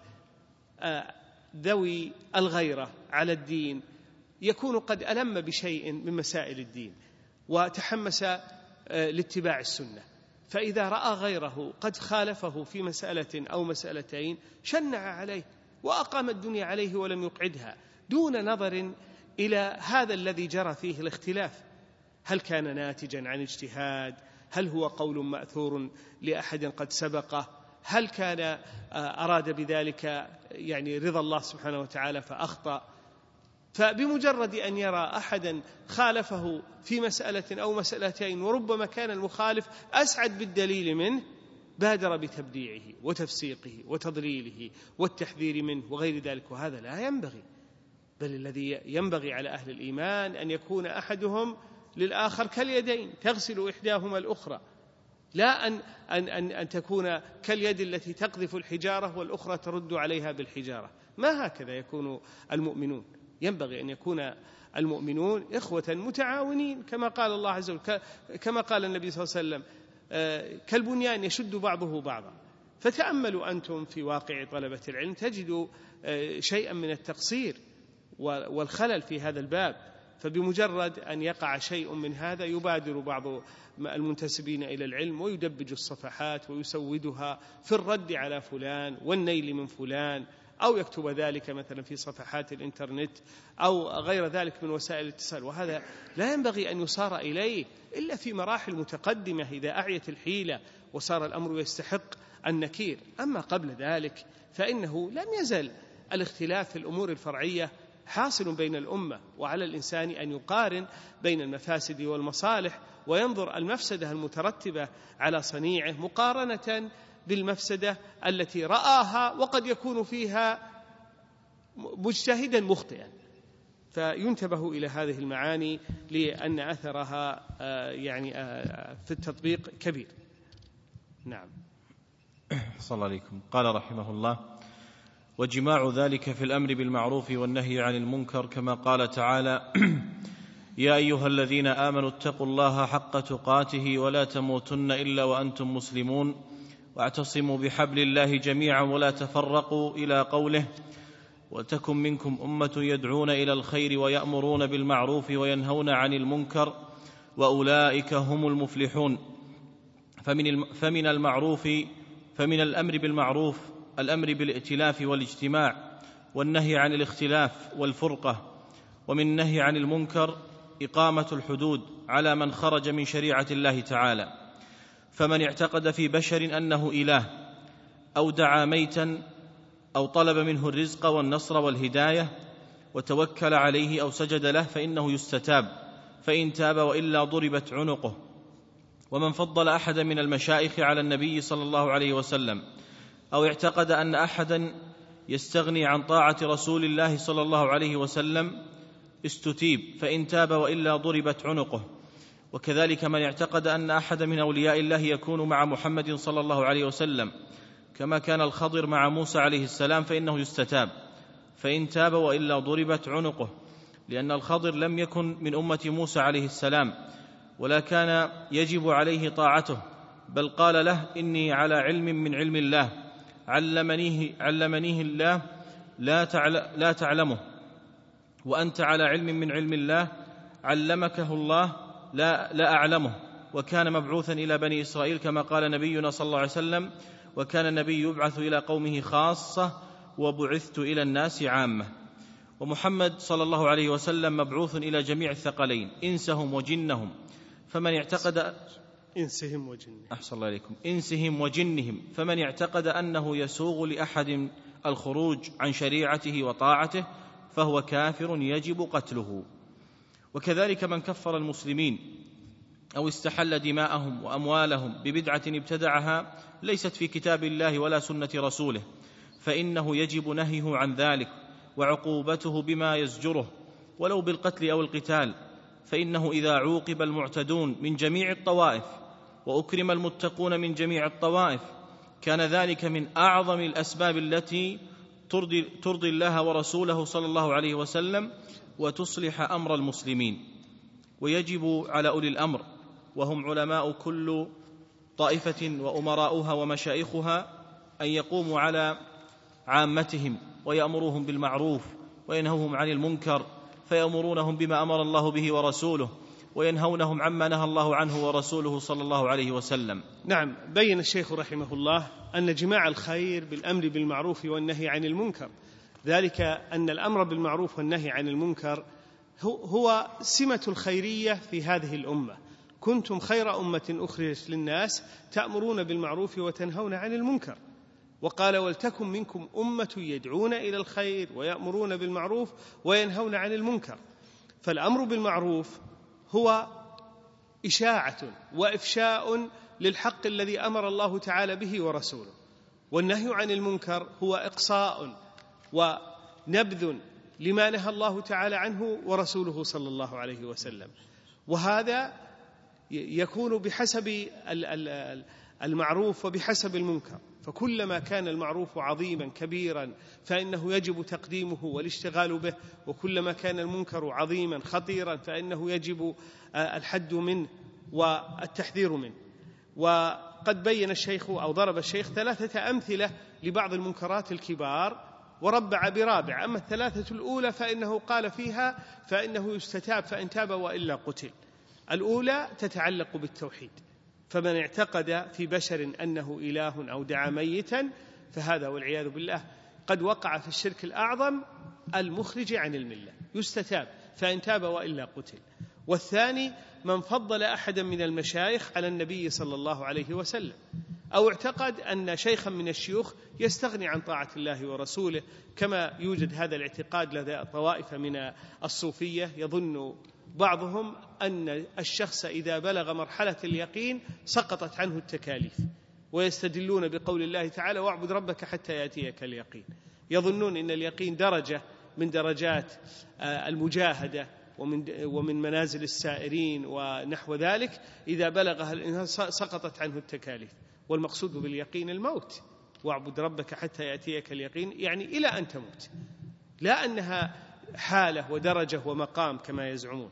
ذوي الغيرة على الدين يكون قد ألم بشيء من مسائل الدين وتحمس لاتباع السنة، فإذا رأى غيره قد خالفه في مسألة أو مسألتين شنع عليه وأقام الدنيا عليه ولم يقعدها، دون نظر إلى هذا الذي جرى فيه الاختلاف، هل كان ناتجا عن اجتهاد، هل هو قول مأثور لأحد قد سبقه، هل كان أراد بذلك يعني رضا الله سبحانه وتعالى فأخطأ. فبمجرد أن يرى أحدا خالفه في مسألة أو مسألتين وربما كان المخالف أسعد بالدليل منه بادر بتبديعه وتفسيقه وتضليله والتحذير منه وغير ذلك، وهذا لا ينبغي، بل الذي ينبغي على أهل الإيمان أن يكون أحدهم للآخر كاليدين تغسل إحداهما الأخرى، لا أن, أن, أن, أن تكون كاليد التي تقذف الحجارة والأخرى ترد عليها بالحجارة. ما هكذا يكون المؤمنون، ينبغي أن يكون المؤمنون إخوة متعاونين كما قال الله عز وجل، كما قال النبي صلى الله عليه وسلم كالبنيان يشد بعضه بعضا. فتأملوا أنتم في واقع طلبة العلم تجدوا شيئا من التقصير والخلل في هذا الباب، فبمجرد أن يقع شيء من هذا يبادر بعض المنتسبين إلى العلم ويدبج الصفحات ويسودها في الرد على فلان والنيل من فلان، أو يكتب ذلك مثلا في صفحات الإنترنت أو غير ذلك من وسائل الاتصال، وهذا لا ينبغي أن يصار إليه إلا في مراحل متقدمة إذا أعيت الحيلة وصار الأمر يستحق النكير. أما قبل ذلك فإنه لم يزل الاختلاف في الأمور الفرعية حاصل بين الأمة، وعلى الإنسان أن يقارن بين المفاسد والمصالح وينظر المفسدة المترتبة على صنيعه مقارنة بالمفسدة التي رآها وقد يكون فيها مجتهدا مخطئا، فينتبه إلى هذه المعاني لأن أثرها يعني في التطبيق كبير. نعم. صلى الله عليكم. قال رحمه الله: وجماع ذلك في الأمر بالمعروف والنهي عن المنكر كما قال تعالى: يا أيها الذين آمنوا اتقوا الله حق تقاته ولا تموتن إلا وأنتم مسلمون واعتصموا بحبل الله جميعا ولا تفرقوا إلى قوله: وتكن منكم أمة يدعون إلى الخير ويأمرون بالمعروف وينهون عن المنكر وأولئك هم المفلحون. فمن فمن المعروف فمن الأمر بالمعروف الأمر بالائتلاف والاجتماع والنهي عن الاختلاف والفرقة، ومن النهي عن المنكر إقامة الحدود على من خرج من شريعة الله تعالى. فمن اعتقد في بشر أنه إله أو دعا ميتا أو طلب منه الرزق والنصر والهداية وتوكل عليه أو سجد له فإنه يستتاب، فإن تاب وإلا ضربت عنقه. ومن فضل أحدا من المشايخ على النبي صلى الله عليه وسلم أو اعتقد أن أحدا يستغني عن طاعة رسول الله صلى الله عليه وسلم استتيب، فإن تاب وإلا ضربت عنقه. وكذلك من اعتقد أن أحد من أولياء الله يكون مع محمد صلى الله عليه وسلم كما كان الخضر مع موسى عليه السلام فإنه يستتاب، فإن تاب وإلا ضربت عنقه، لأن الخضر لم يكن من أمة موسى عليه السلام ولا كان يجب عليه طاعته، بل قال له: إني على علم من علم الله علمنيه, علمنيه الله لا تعلمه، وأنت على علم من علم الله علمكه الله لا, لا أعلمه. وكان مبعوثا إلى بني إسرائيل كما قال نبينا صلى الله عليه وسلم: وكان النبي يبعث إلى قومه خاصة وبعثت إلى الناس عامة. ومحمد صلى الله عليه وسلم مبعوث إلى جميع الثقلين إنسهم وجنهم، فمن اعتقد إنسهم وجنهم أحسن الله عليكم إنسهم وجنهم فمن اعتقد أنه يسوغ لأحد الخروج عن شريعته وطاعته فهو كافر يجب قتله. وكذلك من كفر المسلمين أو استحل دماءهم وأموالهم ببدعة ابتدعها ليست في كتاب الله ولا سنة رسوله، فإنه يجب نهيه عن ذلك وعقوبته بما يزجره ولو بالقتل أو القتال، فإنه إذا عوقب المعتدون من جميع الطوائف وأكرم المتقون من جميع الطوائف كان ذلك من أعظم الأسباب التي ترضي, ترضي الله ورسوله صلى الله عليه وسلم وتصلح أمر المسلمين. ويجب على أولي الأمر وهم علماء كل طائفة وأمراؤها ومشايخها أن يقوموا على عامتهم ويأمروهم بالمعروف وينهوهم عن المنكر، فيأمرونهم بما أمر الله به ورسوله وينهونهم عما نهى الله عنه ورسوله صلى الله عليه وسلم. نعم، بين الشيخ رحمه الله أن جماع الخير بالأمر بالمعروف والنهي عن المنكر، ذلك أن الأمر بالمعروف والنهي عن المنكر هو سمة الخيرية في هذه الأمة. كنتم خير أمة أخرجت للناس تأمرون بالمعروف وتنهون عن المنكر، وقال ولتكن منكم أمة يدعون إلى الخير ويأمرون بالمعروف وينهون عن المنكر. فالأمر بالمعروف هو إشاعة وإفشاء للحق الذي أمر الله تعالى به ورسوله، والنهي عن المنكر هو إقصاء ونبذ لما نهى الله تعالى عنه ورسوله صلى الله عليه وسلم. وهذا يكون بحسب المعروف وبحسب المنكر، فكلما كان المعروف عظيما كبيرا فإنه يجب تقديمه والاشتغال به، وكلما كان المنكر عظيما خطيرا فإنه يجب الحد منه والتحذير منه. وقد بين الشيخ أو ضرب الشيخ ثلاثة أمثلة لبعض المنكرات الكبار وربع برابع. أما الثلاثة الأولى فإنه قال فيها فإنه يستتاب فإن تاب وإلا قتل. الأولى تتعلق بالتوحيد، فمن اعتقد في بشر أنه إله أو دعا ميتا فهذا والعياذ بالله قد وقع في الشرك الأعظم المخرج عن الملة، يستتاب فإن تاب وإلا قتل. والثاني من فضل أحدا من المشايخ على النبي صلى الله عليه وسلم، أو اعتقد أن شيخا من الشيوخ يستغني عن طاعة الله ورسوله، كما يوجد هذا الاعتقاد لدى طوائف من الصوفية. يظن بعضهم أن الشخص إذا بلغ مرحلة اليقين سقطت عنه التكاليف، ويستدلون بقول الله تعالى واعبد ربك حتى يأتيك اليقين. يظنون أن اليقين درجة من درجات المجاهدة ومن ومن منازل السائرين ونحو ذلك، إذا بلغها الإنسان سقطت عنه التكاليف. والمقصود باليقين الموت، واعبد ربك حتى يأتيك اليقين، يعني إلى أن تموت، لا أنها حالة ودرجة ومقام كما يزعمون.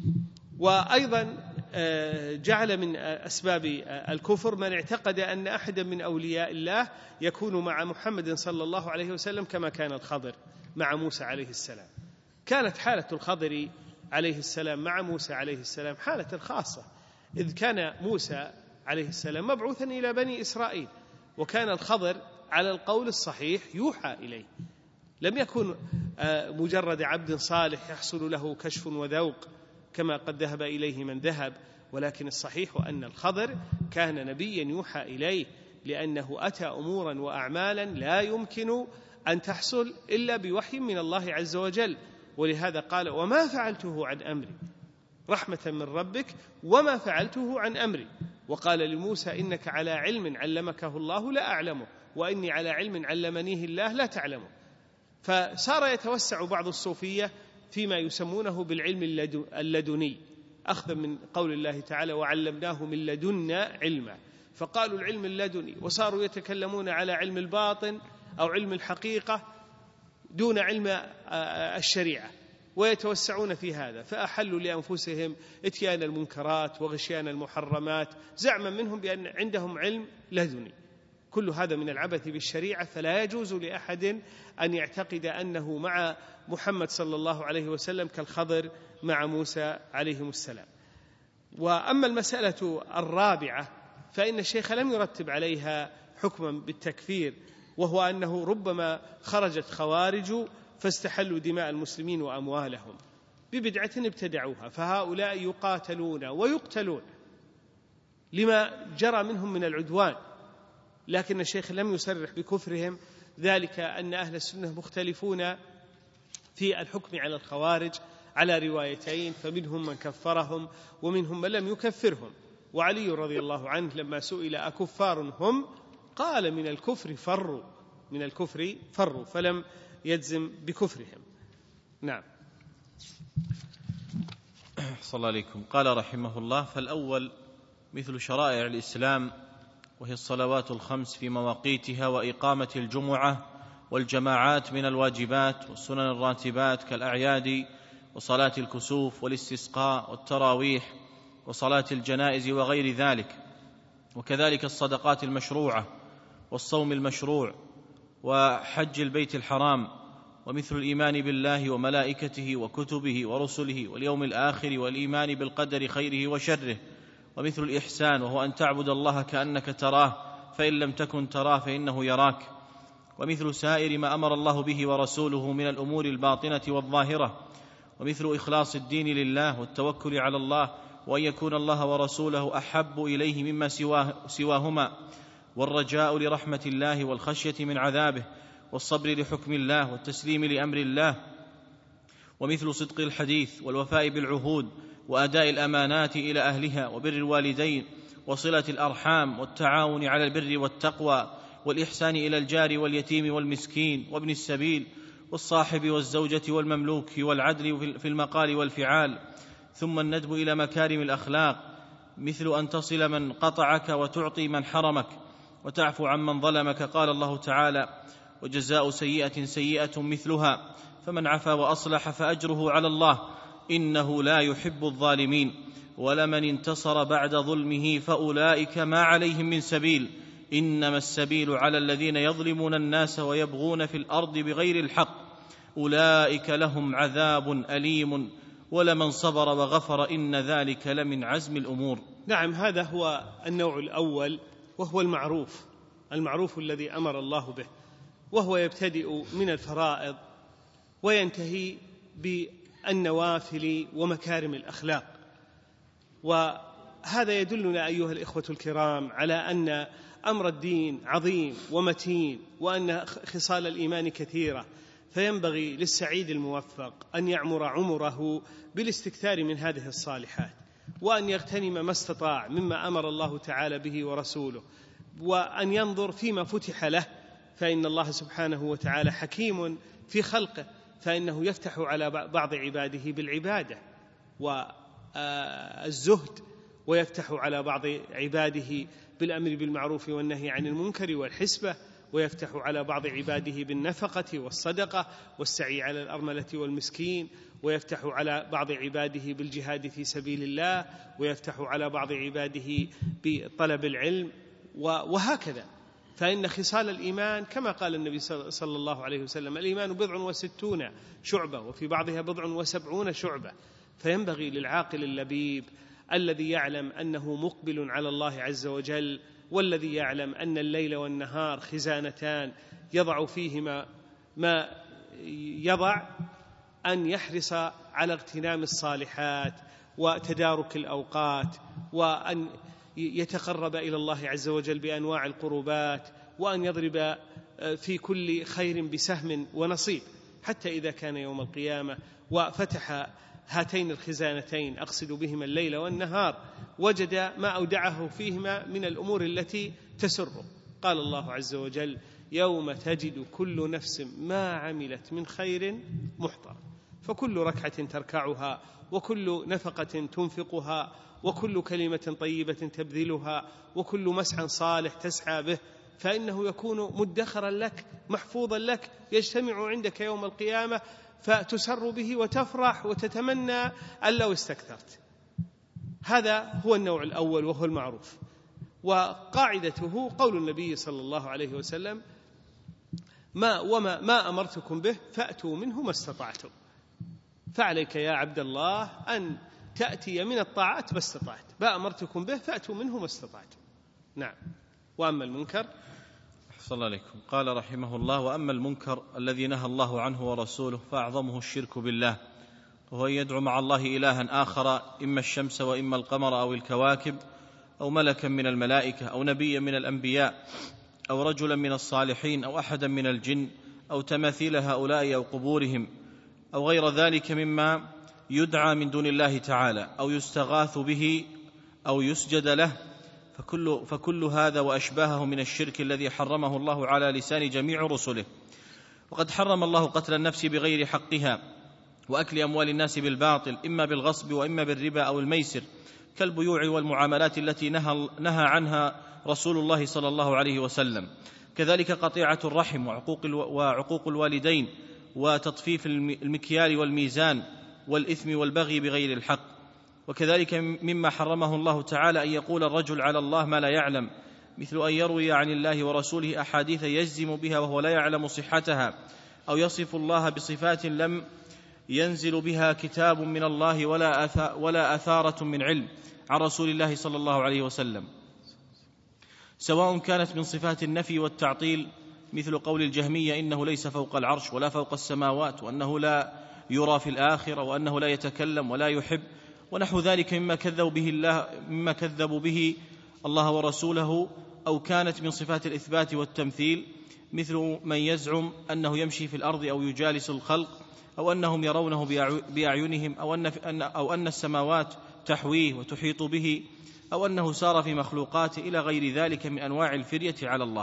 وأيضا جعل من أسباب الكفر من اعتقد أن أحدا من أولياء الله يكون مع محمد صلى الله عليه وسلم كما كان الخضر مع موسى عليه السلام. كانت حالة الخضر عليه السلام مع موسى عليه السلام حالة خاصة، إذ كان موسى عليه السلام مبعوثا إلى بني إسرائيل، وكان الخضر على القول الصحيح يوحى إليه، لم يكن مجرد عبد صالح يحصل له كشف وذوق كما قد ذهب إليه من ذهب، ولكن الصحيح أن الخضر كان نبيا يوحى إليه، لأنه أتى أمورا وأعمالا لا يمكن أن تحصل إلا بوحي من الله عز وجل. ولهذا قال وما فعلته عن أمري، رحمة من ربك، وما فعلته عن أمري. وقال لموسى إنك على علم علمكه الله لا أعلمه، وإني على علم علمنيه الله لا تعلمه. فصار يتوسع بعض الصوفية فيما يسمونه بالعلم اللدني، أخذا من قول الله تعالى وعلمناه من لدنا علما، فقالوا العلم اللدني، وصاروا يتكلمون على علم الباطن أو علم الحقيقة دون علم الشريعة، ويتوسعون في هذا، فأحلوا لأنفسهم إتيان المنكرات وغشيان المحرمات زعما منهم بأن عندهم علم لدني. كل هذا من العبث بالشريعة، فلا يجوز لأحد أن يعتقد أنه مع محمد صلى الله عليه وسلم كالخضر مع موسى عليهم السلام. وأما المسألة الرابعة فإن الشيخ لم يرتب عليها حكما بالتكفير، وهو أنه ربما خرجت خوارج فاستحلوا دماء المسلمين وأموالهم ببدعة ابتدعوها، فهؤلاء يقاتلون ويقتلون لما جرى منهم من العدوان، لكن الشيخ لم يصرح بكفرهم، ذلك أن أهل السنة مختلفون في الحكم على الخوارج على روايتين، فمنهم من كفرهم ومنهم من لم يكفرهم. وعلي رضي الله عنه لما سئل أكفار هم قال من الكفر فروا، من الكفر فروا، فلم يجزم بكفرهم. نعم. صلى الله عليكم. قال رحمه الله: فالأول مثل شرائع الإسلام، وهي الصلوات الخمس في مواقيتها، وإقامة الجمعة والجماعات من الواجبات والسنن الراتبات كالأعياد وصلاة الكسوف والاستسقاء والتراويح وصلاة الجنائز وغير ذلك، وكذلك الصدقات المشروعة والصوم المشروع وحج البيت الحرام، ومثل الإيمان بالله وملائكته وكتبه ورسله واليوم الآخر والإيمان بالقدر خيره وشره، ومثل الإحسان وهو أن تعبد الله كأنك تراه فإن لم تكن تراه فإنه يراك، ومثل سائر ما أمر الله به ورسوله من الأمور الباطنة والظاهرة، ومثل إخلاص الدين لله والتوكل على الله، وأن يكون الله ورسوله أحب إليه مما سواه سواهما، والرجاء لرحمة الله والخشية من عذابه، والصبر لحكم الله والتسليم لأمر الله، ومثل صدق الحديث والوفاء بالعهود وأداء الأمانات إلى أهلها، وبر الوالدين وصلة الأرحام والتعاون على البر والتقوى، والإحسان إلى الجار واليتيم والمسكين وابن السبيل والصاحب والزوجة والمملوك، والعدل في المقال والفعال. ثم الندب إلى مكارم الأخلاق، مثل أن تصل من قطعك وتعطي من حرمك وتعفو عمن ظلمك. قال الله تعالى: وجزاء سيئة سيئة مثلها، فمن عفا وأصلح فأجره على الله إنه لا يحب الظالمين. ولمن انتصر بعد ظلمه فأولئك ما عليهم من سبيل، إنما السبيل على الذين يظلمون الناس ويبغون في الأرض بغير الحق، أولئك لهم عذاب أليم، ولمن صبر وغفر إن ذلك لمن عزم الأمور. نعم، هذا هو النوع الأول، وهو المعروف، المعروف الذي أمر الله به، وهو يبتدئ من الفرائض وينتهي بالنوافل ومكارم الأخلاق. وهذا يدلنا أيها الإخوة الكرام على أن أمر الدين عظيم ومتين، وأن خصال الإيمان كثيرة، فينبغي للسعيد الموفق أن يعمر عمره بالاستكثار من هذه الصالحات، وأن يغتنم ما استطاع مما أمر الله تعالى به ورسوله، وأن ينظر فيما فتح له، فإن الله سبحانه وتعالى حكيم في خلقه، فإنه يفتح على بعض عباده بالعبادة والزهد، ويفتح على بعض عباده بالأمر بالمعروف والنهي عن المنكر والحسبة، ويفتح على بعض عباده بالنفقة والصدقة والسعي على الأرملة والمسكين، ويفتح على بعض عباده بالجهاد في سبيل الله، ويفتح على بعض عباده بطلب العلم، وهكذا. فإن خصال الإيمان كما قال النبي صلى الله عليه وسلم: الإيمان بضع وستون شعبة، وفي بعضها بضع وسبعون شعبة. فينبغي للعاقل اللبيب الذي يعلم أنه مقبل على الله عز وجل، والذي يعلم أن الليل والنهار خزانتان يضع فيهما ما يضع، أن يحرص على اغتنام الصالحات وتدارك الأوقات، وأن يتقرب إلى الله عز وجل بأنواع القربات، وأن يضرب في كل خير بسهم ونصيب، حتى إذا كان يوم القيامة وفتح هاتين الخزانتين، أقصد بهما الليل والنهار، وجد ما أودعه فيهما من الأمور التي تسره. قال الله عز وجل: يوم تجد كل نفس ما عملت من خير محضر. فكل ركعة تركعها، وكل نفقة تنفقها، وكل كلمة طيبة تبذلها، وكل مسعى صالح تسعى به، فإنه يكون مدخرا لك، محفوظا لك، يجتمع عندك يوم القيامة، فتسر به وتفرح وتتمنى أن لو استكثرت. هذا هو النوع الأول، وهو المعروف. وقاعدته قول النبي صلى الله عليه وسلم: ما وما ما أمرتكم به فأتوا منه ما استطعتم. فعليك يا عبد الله أن تأتي من الطاعات ما استطعت، ما أمرتكم به فأتوا منه ما استطعتم. نعم. وأما المنكر، صلى الله عليكم. قال رحمه الله: وأما المنكر الذي نهى الله عنه ورسوله فأعظمه الشرك بالله، وهو أن يدعو مع الله إلها آخر، إما الشمس وإما القمر أو الكواكب، أو ملكا من الملائكة، أو نبيا من الأنبياء، أو رجلا من الصالحين، أو أحدا من الجن، أو تماثيل هؤلاء أو قبورهم، أو غير ذلك مما يدعى من دون الله تعالى أو يستغاث به أو يسجد له، فكل, فكل هذا وأشباهه من الشرك الذي حرمه الله على لسان جميع رسله. وقد حرم الله قتل النفس بغير حقها وأكل أموال الناس بالباطل، إما بالغصب وإما بالربا أو الميسر، كالبيوع والمعاملات التي نهى, نهى عنها رسول الله صلى الله عليه وسلم. كذلك قطيعة الرحم وعقوق, وعقوق الوالدين وتطفيف المكيال والميزان والإثم والبغي بغير الحق. وكذلك مما حرمه الله تعالى أن يقول الرجل على الله ما لا يعلم، مثل أن يروي عن الله ورسوله أحاديث يجزم بها وهو لا يعلم صحتها، أو يصف الله بصفات لم ينزل بها كتاب من الله ولا أثارة من علم عن رسول الله صلى الله عليه وسلم، سواء كانت من صفات النفي والتعطيل، مثل قول الجهمية إنه ليس فوق العرش ولا فوق السماوات، وأنه لا يرى في الآخرة، وأنه لا يتكلم ولا يحب، ونحو ذلك مما كذبوا به الله, مما كذبوا به الله ورسوله، أو كانت من صفات الإثبات والتمثيل، مثل من يزعم أنه يمشي في الأرض أو يجالس الخلق، أو أنهم يرونه بأعينهم، أو أن, أو أن السماوات تحويه وتحيط به، أو أنه سار في مخلوقاته، إلى غير ذلك من أنواع الفرية على الله.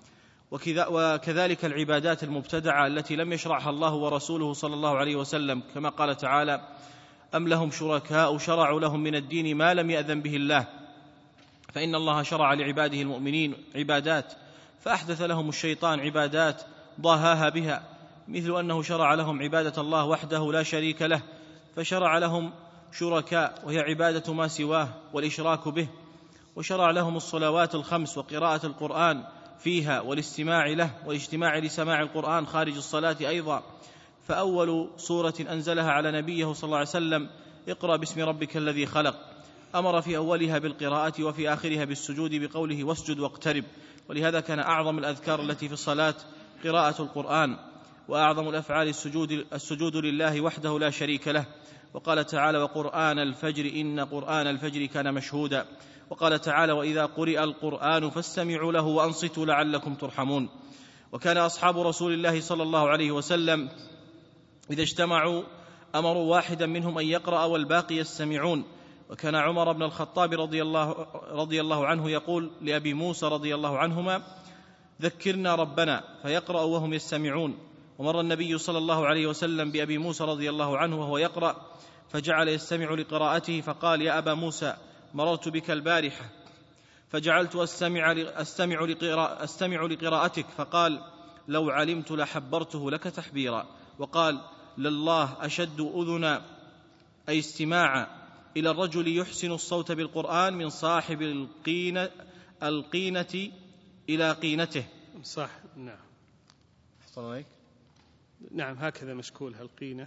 وكذلك العبادات المبتدعة التي لم يشرعها الله ورسوله صلى الله عليه وسلم، كما قال تعالى: أم لهم شركاء شرعوا لهم من الدين ما لم يأذن به الله، فإن الله شرع لعباده المؤمنين عبادات فأحدث لهم الشيطان عبادات ضاهاها بها، مثل أنه شرع لهم عبادة الله وحده لا شريك له، فشرع لهم شركاء وهي عبادة ما سواه والإشراك به، وشرع لهم الصلوات الخمس وقراءة القرآن فيها والاستماع له والاجتماع لسماع القرآن خارج الصلاة أيضا. فأول سورة أنزلها على نبيه صلى الله عليه وسلم اقرأ باسم ربك الذي خلق، أمر في أولها بالقراءة وفي آخرها بالسجود بقوله واسجد واقترب، ولهذا كان أعظم الأذكار التي في الصلاة قراءة القرآن، وأعظم الأفعال السجود, السجود لله وحده لا شريك له. وقال تعالى: وقرآن الفجر إن قرآن الفجر كان مشهودا. وقال تعالى: وإذا قرئ القرآن فاستمعوا له وأنصتوا لعلكم ترحمون. وكان أصحاب رسول الله صلى الله عليه وسلم إذا اجتمعوا أمروا واحدا منهم أن يقرأ والباقي يستمعون. وكان عمر بن الخطاب رضي الله, رضي الله عنه يقول لأبي موسى رضي الله عنهما: ذكرنا ربنا، فيقرأ وهم يستمعون. ومر النبي صلى الله عليه وسلم بأبي موسى رضي الله عنه وهو يقرأ فجعل يستمع لقراءته، فقال: يا أبا موسى مررت بك البارحة فجعلت أستمع, أستمع, لقراء أستمع لقراءتك، فقال: لو علمت لحبرته لك تحبيرا. وقال: لله أشد أذنا أي استماعا إلى الرجل يحسن الصوت بالقرآن من صاحب القينة, القينة إلى قينته. صح. نعم. أحسن عليك. نعم، هكذا مشكولها القينة،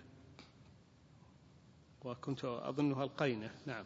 وكنت أظنها القينة. نعم.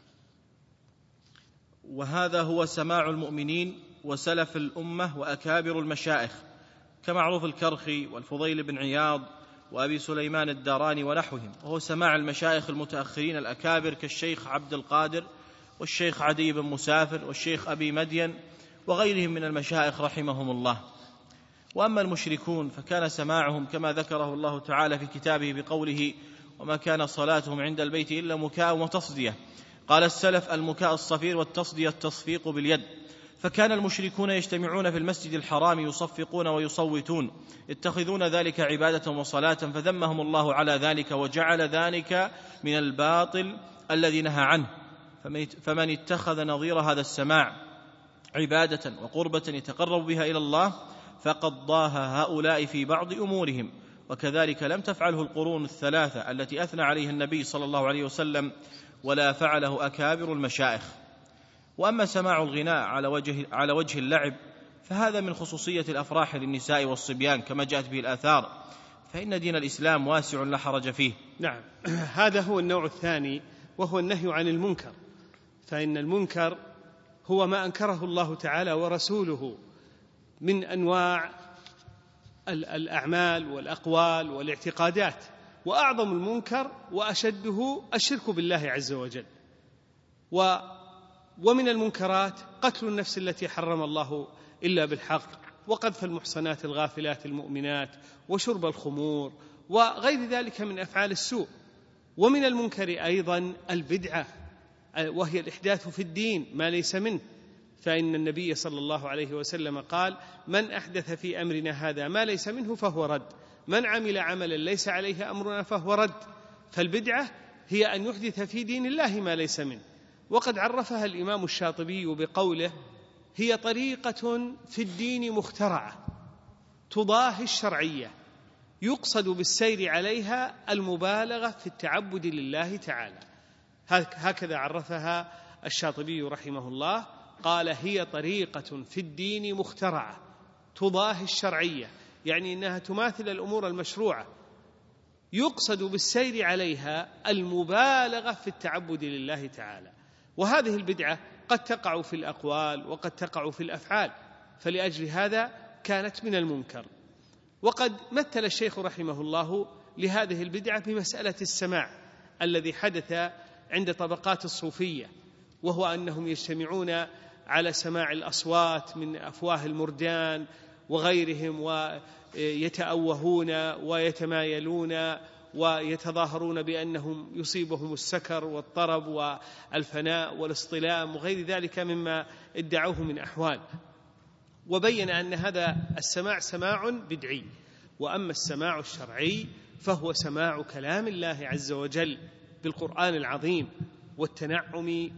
وهذا هو سماع المؤمنين وسلف الأمة وأكابر المشائخ كمعروف الكرخي والفضيل بن عياض وأبي سليمان الداراني ونحوهم، وهو سماع المشايخ المتأخرين الأكابر كالشيخ عبد القادر والشيخ عدي بن مسافر والشيخ أبي مدين وغيرهم من المشايخ رحمهم الله. وأما المشركون فكان سماعهم كما ذكره الله تعالى في كتابه بقوله: وما كان صلاتهم عند البيت إلا مكاء وتصدية. قال السلف: المكاء الصفير والتصدية التصفيق باليد. فكان المشركون يجتمعون في المسجد الحرام يصفقون ويصوتون، يتخذون ذلك عبادة وصلاة، فذمهم الله على ذلك وجعل ذلك من الباطل الذي نهى عنه. فمن اتخذ نظير هذا السماع عبادة وقربة يتقرب بها إلى الله فقد ضاها هؤلاء في بعض أمورهم، وكذلك لم تفعله القرون الثلاثة التي أثنى عليها النبي صلى الله عليه وسلم، ولا فعله أكابر المشائخ. وأما سماع الغناء على وجه, على وجه اللعب فهذا من خصوصية الأفراح للنساء والصبيان كما جاءت به الآثار، فإن دين الإسلام واسع لا حرج فيه. نعم. هذا هو النوع الثاني، وهو النهي عن المنكر. فإن المنكر هو ما أنكره الله تعالى ورسوله من أنواع الأعمال والأقوال والاعتقادات، وأعظم المنكر وأشده الشرك بالله عز وجل. و ومن المنكرات قتل النفس التي حرم الله إلا بالحق، وقذف المحصنات الغافلات المؤمنات، وشرب الخمور، وغير ذلك من أفعال السوء. ومن المنكر أيضا البدعة، وهي الإحداث في الدين ما ليس منه، فإن النبي صلى الله عليه وسلم قال: من أحدث في أمرنا هذا ما ليس منه فهو رد، من عمل عملا ليس عليه أمرنا فهو رد. فالبدعة هي أن يحدث في دين الله ما ليس منه. وقد عرفها الإمام الشاطبي بقوله: هي طريقة في الدين مخترعة تضاهي الشرعية، يقصد بالسير عليها المبالغة في التعبد لله تعالى. هكذا عرفها الشاطبي رحمه الله، قال: هي طريقة في الدين مخترعة تضاهي الشرعية، يعني إنها تماثل الأمور المشروعة، يقصد بالسير عليها المبالغة في التعبد لله تعالى. وهذه البدعة قد تقع في الأقوال وقد تقع في الأفعال، فلأجل هذا كانت من المنكر. وقد مثل الشيخ رحمه الله لهذه البدعة بمسألة السماع الذي حدث عند طبقات الصوفية، وهو أنهم يجتمعون على سماع الأصوات من أفواه المردان وغيرهم، ويتأوهون ويتمايلون ويتظاهرون بأنهم يصيبهم السكر والطرب والفناء والاصطلام وغير ذلك مما ادعوه من أحوال. وبين أن هذا السماع سماع بدعي، وأما السماع الشرعي فهو سماع كلام الله عز وجل بالقرآن العظيم والتنعم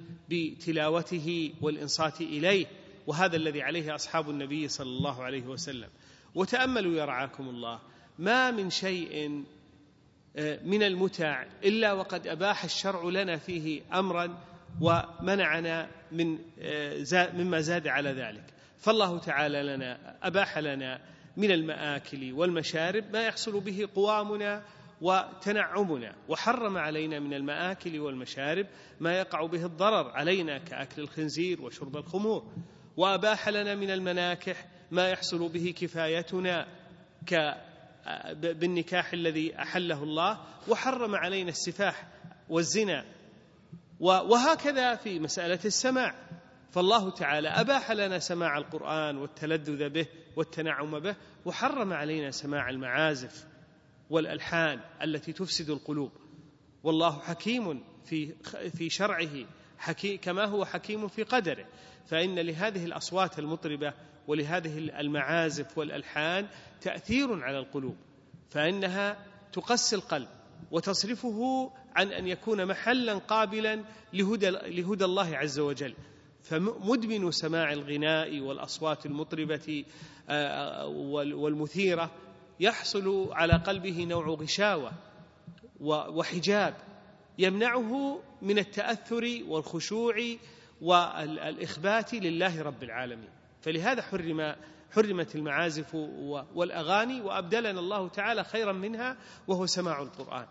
بتلاوته والإنصات إليه، وهذا الذي عليه أصحاب النبي صلى الله عليه وسلم. وتأملوا يرعاكم الله، ما من شيء من المتع إلا وقد أباح الشرع لنا فيه أمرا ومنعنا من مما زاد على ذلك. فالله تعالى لنا أباح لنا من المآكل والمشارب ما يحصل به قوامنا وتنعمنا، وحرم علينا من المآكل والمشارب ما يقع به الضرر علينا كأكل الخنزير وشرب الخمور، وأباح لنا من المناكح ما يحصل به كفايتنا بالنكاح الذي أحله الله، وحرم علينا السفاح والزنا. وهكذا في مسألة السماع، فالله تعالى أباح لنا سماع القرآن والتلذذ به والتنعم به، وحرم علينا سماع المعازف والألحان التي تفسد القلوب. والله حكيم في في شرعه حكيم كما هو حكيم في قدره، فإن لهذه الأصوات المطربة ولهذه المعازف والألحان تأثير على القلوب، فإنها تقسي القلب وتصرفه عن أن يكون محلا قابلا لهدى, لهدى الله عز وجل. فمدمن سماع الغناء والأصوات المطربة والمثيرة يحصل على قلبه نوع غشاوة وحجاب يمنعه من التأثر والخشوع والإخبات لله رب العالمين. فلهذا حرم حرمت المعازف والأغاني، وأبدلنا الله تعالى خيرا منها وهو سماع القرآن.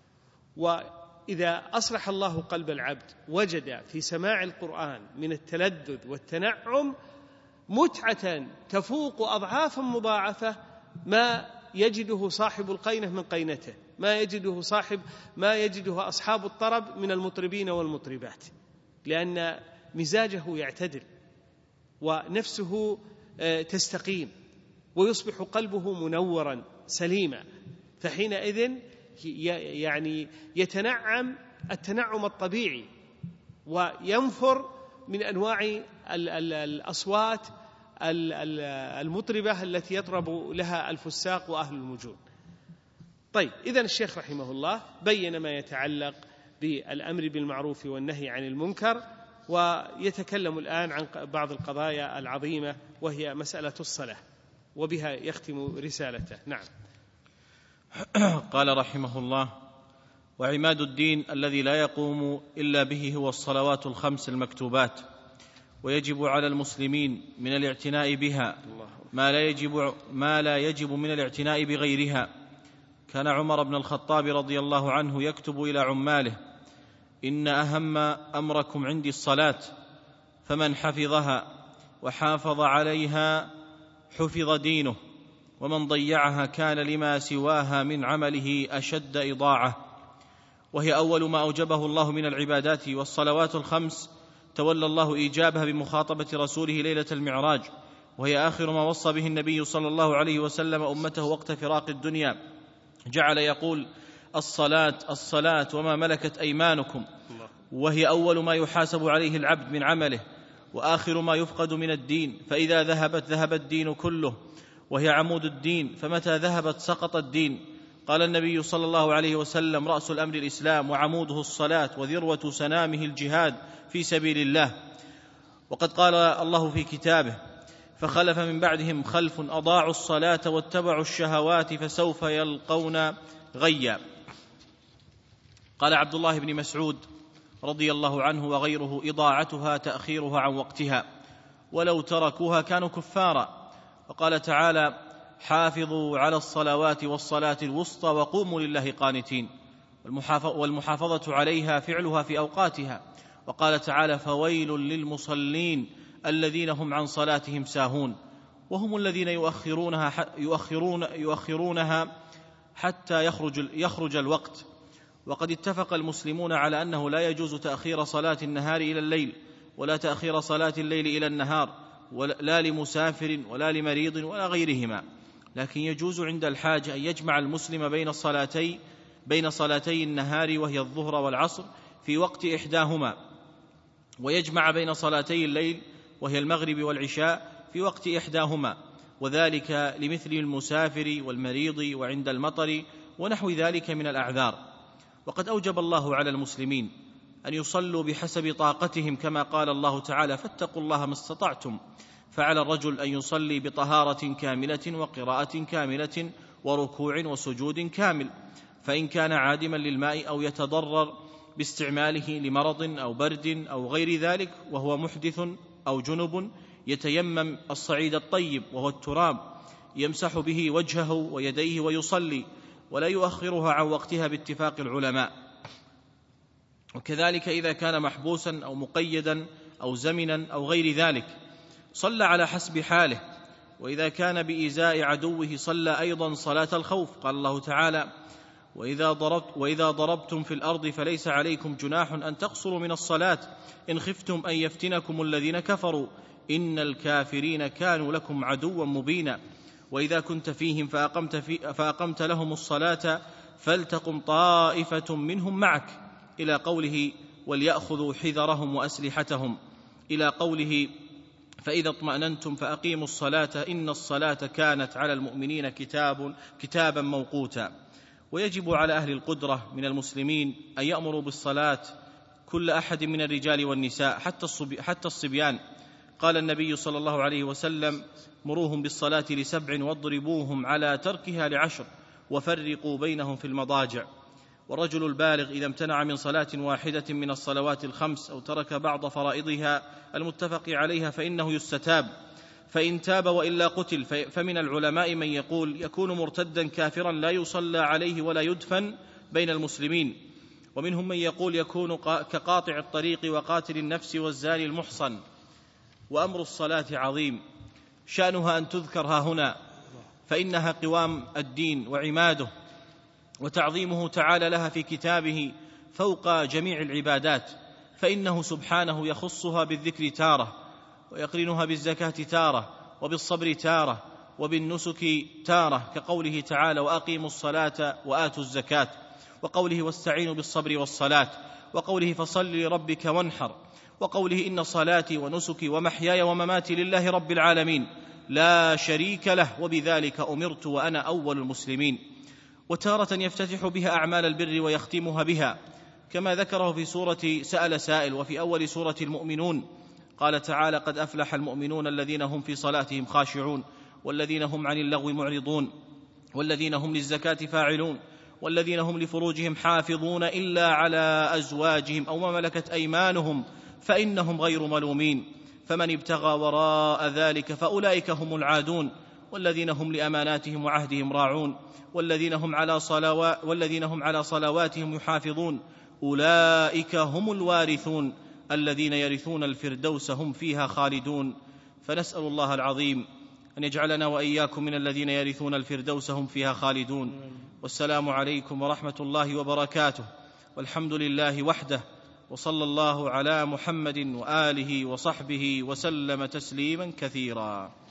وإذا أصلح الله قلب العبد وجد في سماع القرآن من التلذذ والتنعم متعة تفوق أضعافا مضاعفة ما يجده صاحب القينة من قينته، ما يجده صاحب ما يجده أصحاب الطرب من المطربين والمطربات، لأن مزاجه يعتدل ونفسه تستقيم ويصبح قلبه منورا سليما، فحينئذ يعني يتنعم التنعم الطبيعي وينفر من أنواع الأصوات المطربة التي يطرب لها الفساق وأهل المجون. طيب، إذن الشيخ رحمه الله بين ما يتعلق بالأمر بالمعروف والنهي عن المنكر، ويتكلم الآن عن بعض القضايا العظيمة وهي مسألة الصلاة، وبها يختم رسالته. نعم. قال رحمه الله: وعماد الدين الذي لا يقوم إلا به هو الصلوات الخمس المكتوبات، ويجب على المسلمين من الاعتناء بها ما لا يجب, ما لا يجب من الاعتناء بغيرها. كان عمر بن الخطاب رضي الله عنه يكتب إلى عماله: إن أهم أمركم عندي الصلاة، فمن حفظها وحافظ عليها حفظ دينه، ومن ضيعها كان لما سواها من عمله أشد إضاعة. وهي أول ما أوجبه الله من العبادات، والصلوات الخمس تولى الله إيجابها بمخاطبة رسوله ليلة المعراج، وهي آخر ما وصى به النبي صلى الله عليه وسلم أمته وقت فراق الدنيا. جعل يقول: الصلاة الصلاة وما ملكت أيمانكم، وهي أول ما يحاسب عليه العبد من عمله وآخر ما يفقد من الدين، فإذا ذهبت ذهب الدين كله، وهي عمود الدين، فمتى ذهبت سقط الدين. قال النبي صلى الله عليه وسلم: رأس الأمر الإسلام، وعموده الصلاة، وذروة سنامه الجهاد في سبيل الله. وقد قال الله في كتابه: فخلف من بعدهم خلف أضاعوا الصلاة واتبعوا الشهوات فسوف يلقون غيا. قال عبد الله بن مسعود رضي الله عنه وغيره: إضاعتها تأخيرها عن وقتها، ولو تركوها كانوا كفارا. وقال تعالى: حافظوا على الصلوات والصلاة الوسطى وقوموا لله قانتين، والمحافظة عليها فعلها في أوقاتها. وقال تعالى: فويل للمصلين الذين هم عن صلاتهم ساهون، وهم الذين يؤخرونها, يؤخرون يؤخرونها حتى يخرج, يخرج الوقت. وقد اتفق المسلمون على أنه لا يجوز تأخير صلاة النهار إلى الليل، ولا تأخير صلاة الليل إلى النهار، لا لمسافر ولا لمريض ولا غيرهما، لكن يجوز عند الحاجة أن يجمع المسلم بين صلاتي بين صلاتي النهار وهي الظهر والعصر في وقت إحداهما، ويجمع بين صلاتي الليل وهي المغرب والعشاء في وقت إحداهما، وذلك لمثل المسافر والمريض وعند المطر ونحو ذلك من الأعذار. وقد أوجب الله على المسلمين أن يصلوا بحسب طاقتهم، كما قال الله تعالى: فاتقوا الله ما استطعتم. فعلى الرجل أن يصلي بطهارة كاملة وقراءة كاملة وركوع وسجود كامل، فإن كان عادما للماء أو يتضرر باستعماله لمرض أو برد أو غير ذلك وهو محدث أو جنب، يتيمم الصعيد الطيب وهو التراب، يمسح به وجهه ويديه ويصلي، ولا يؤخرها عن وقتها باتفاق العلماء. وكذلك إذا كان محبوسا أو مقيدا أو زمنا أو غير ذلك صلى على حسب حاله، وإذا كان بإيذاء عدوه صلى أيضا صلاة الخوف. قال الله تعالى: وإذا, ضربت وإذا ضربتم في الأرض فليس عليكم جناح أن تقصروا من الصلاة إن خفتم أن يفتنكم الذين كفروا إن الكافرين كانوا لكم عدوا مبينا. وإذا كنت فيهم فأقمت, في فأقمت لهم الصلاة فلتقم طائفة منهم معك، إلى قوله: وليأخذوا حذرهم وأسلحتهم، إلى قوله: فإذا اطمأننتم فأقيموا الصلاة إن الصلاة كانت على المؤمنين كتاب كتابا موقوتا. ويجب على أهل القدرة من المسلمين أن يأمروا بالصلاة كل أحد من الرجال والنساء حتى الصبيان. قال النبي صلى الله عليه وسلم: مروهم بالصلاة لسبع واضربوهم على تركها لعشر وفرقوا بينهم في المضاجع. والرجل البالغ إذا امتنع من صلاة واحدة من الصلوات الخمس أو ترك بعض فرائضها المتفق عليها فإنه يستتاب، فإن تاب وإلا قتل. فمن العلماء من يقول يكون مرتدا كافرا لا يصلى عليه ولا يدفن بين المسلمين، ومنهم من يقول يكون كقاطع الطريق وقاتل النفس والزاني المحصن. وأمر الصلاة عظيم، شأنها أن تذكر ها هنا، فإنها قوام الدين وعماده، وتعظيمه تعالى لها في كتابه فوق جميع العبادات، فإنه سبحانه يخصها بالذكر تارة، ويقرنها بالزكاة تارة، وبالصبر تارة، وبالنسك تارة، كقوله تعالى: وأقيموا الصلاة وآتوا الزكاة، وقوله: واستعينوا بالصبر والصلاة، وقوله: فصل لربك وانحر، وقوله: إن صلاتي ونسكي ومحياي ومماتي لله رب العالمين لا شريك له وبذلك أمرت وأنا أول المسلمين. وتارة يفتتح بها أعمال البر ويختمها بها، كما ذكره في سورة سأل سائل وفي أول سورة المؤمنون. قال تعالى: قد أفلح المؤمنون الذين هم في صلاتهم خاشعون والذين هم عن اللغو معرضون والذين هم للزكاة فاعلون والذين هم لفروجهم حافظون إلا على أزواجهم أو ما ملكت أيمانهم فإنهم غير ملومين، فمن ابتغى وراء ذلك فأولئك هم العادون، والذين هم لأماناتهم وعهدهم راعون والذين هم على صلوات والذين هم على صلواتهم يحافظون أولئك هم الوارثون الذين يرثون الفردوس هم فيها خالدون. فنسأل الله العظيم أن يجعلنا وإياكم من الذين يرثون الفردوس هم فيها خالدون. والسلام عليكم ورحمة الله وبركاته، والحمد لله وحده، وصلى الله على محمد وآله وصحبه وسلم تسليما كثيرا.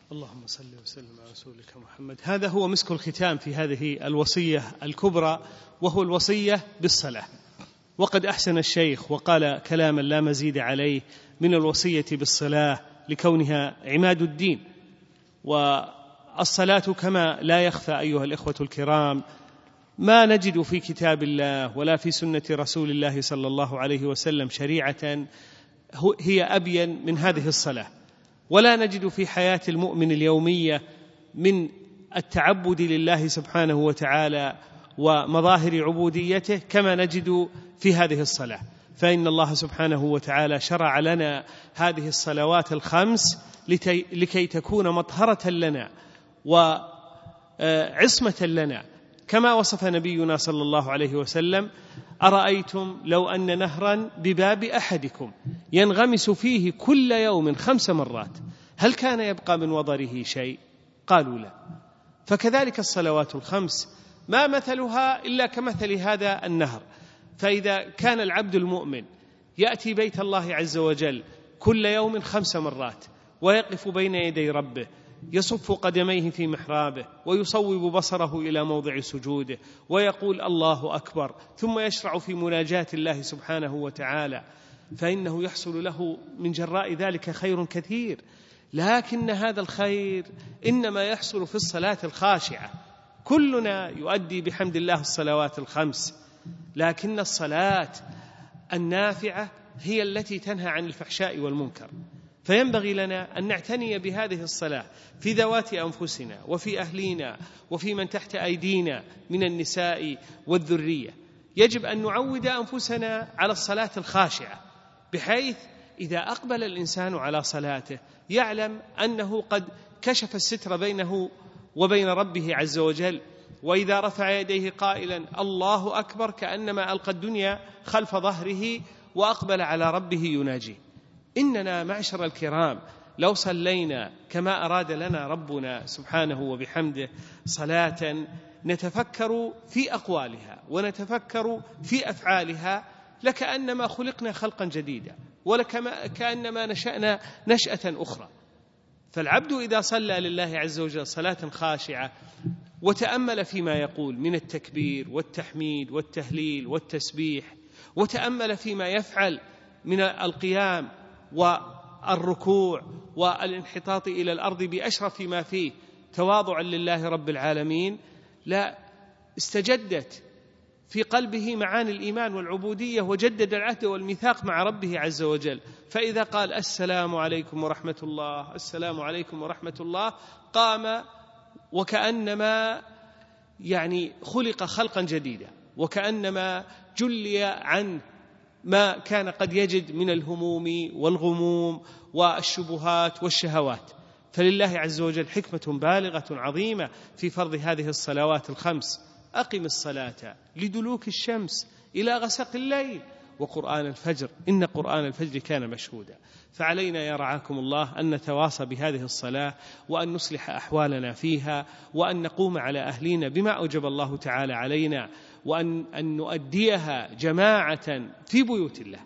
اللهم صل وسلم على رسولك محمد. هذا هو مسك الختام في هذه الوصية الكبرى، وهو الوصية بالصلاة. وقد أحسن الشيخ وقال كلاما لا مزيد عليه من الوصية بالصلاة لكونها عماد الدين. والصلاة كما لا يخفى أيها الإخوة الكرام ما نجد في كتاب الله ولا في سنة رسول الله صلى الله عليه وسلم شريعة هي أبين من هذه الصلاة، ولا نجد في حياة المؤمن اليومية من التعبد لله سبحانه وتعالى ومظاهر عبوديته كما نجد في هذه الصلاة. فإن الله سبحانه وتعالى شرع لنا هذه الصلوات الخمس لكي تكون مطهرة لنا وعصمة لنا، كما وصف نبينا صلى الله عليه وسلم: أرأيتم لو أن نهرا بباب أحدكم ينغمس فيه كل يوم خمس مرات هل كان يبقى من وضره شيء؟ قالوا لا. فكذلك الصلوات الخمس ما مثلها إلا كمثل هذا النهر. فإذا كان العبد المؤمن يأتي بيت الله عز وجل كل يوم خمس مرات ويقف بين يدي ربه يصف قدميه في محرابه ويصوب بصره إلى موضع سجوده ويقول الله أكبر، ثم يشرع في مناجاة الله سبحانه وتعالى، فإنه يحصل له من جراء ذلك خير كثير. لكن هذا الخير إنما يحصل في الصلاة الخاشعة. كلنا يؤدي بحمد الله الصلوات الخمس، لكن الصلاة النافعة هي التي تنهى عن الفحشاء والمنكر. فينبغي لنا أن نعتني بهذه الصلاة في ذوات أنفسنا وفي أهلينا وفي من تحت أيدينا من النساء والذرية. يجب أن نعود أنفسنا على الصلاة الخاشعة، بحيث إذا أقبل الإنسان على صلاته يعلم أنه قد كشف الستر بينه وبين ربه عز وجل. وإذا رفع يديه قائلا الله أكبر كأنما ألقى الدنيا خلف ظهره وأقبل على ربه يناجيه. إننا معشر الكرام لو صلينا كما أراد لنا ربنا سبحانه وبحمده صلاة نتفكر في أقوالها ونتفكر في أفعالها لكأنما خلقنا خلقا جديدا، ولكأنما نشأنا نشأة أخرى. فالعبد إذا صلى لله عز وجل صلاة خاشعة وتأمل فيما يقول من التكبير والتحميد والتهليل والتسبيح، وتأمل فيما يفعل من القيام والركوع والانحطاط إلى الأرض بأشرف ما فيه تواضعا لله رب العالمين، لا استجدت في قلبه معاني الإيمان والعبودية، وجدد العهد والميثاق مع ربه عز وجل. فإذا قال السلام عليكم ورحمة الله السلام عليكم ورحمة الله قام وكأنما يعني خلق خلقا جديدا، وكأنما جلي عن ما كان قد يجد من الهموم والغموم والشبهات والشهوات. فلله عز وجل حكمة بالغة عظيمة في فرض هذه الصلوات الخمس. أقم الصلاة لدلوك الشمس إلى غسق الليل وقرآن الفجر إن قرآن الفجر كان مشهودا. فعلينا يا رعاكم الله أن نتواصى بهذه الصلاة، وأن نصلح أحوالنا فيها، وأن نقوم على أهلنا بما أوجب الله تعالى علينا، وأن أن نؤديها جماعة في بيوت الله.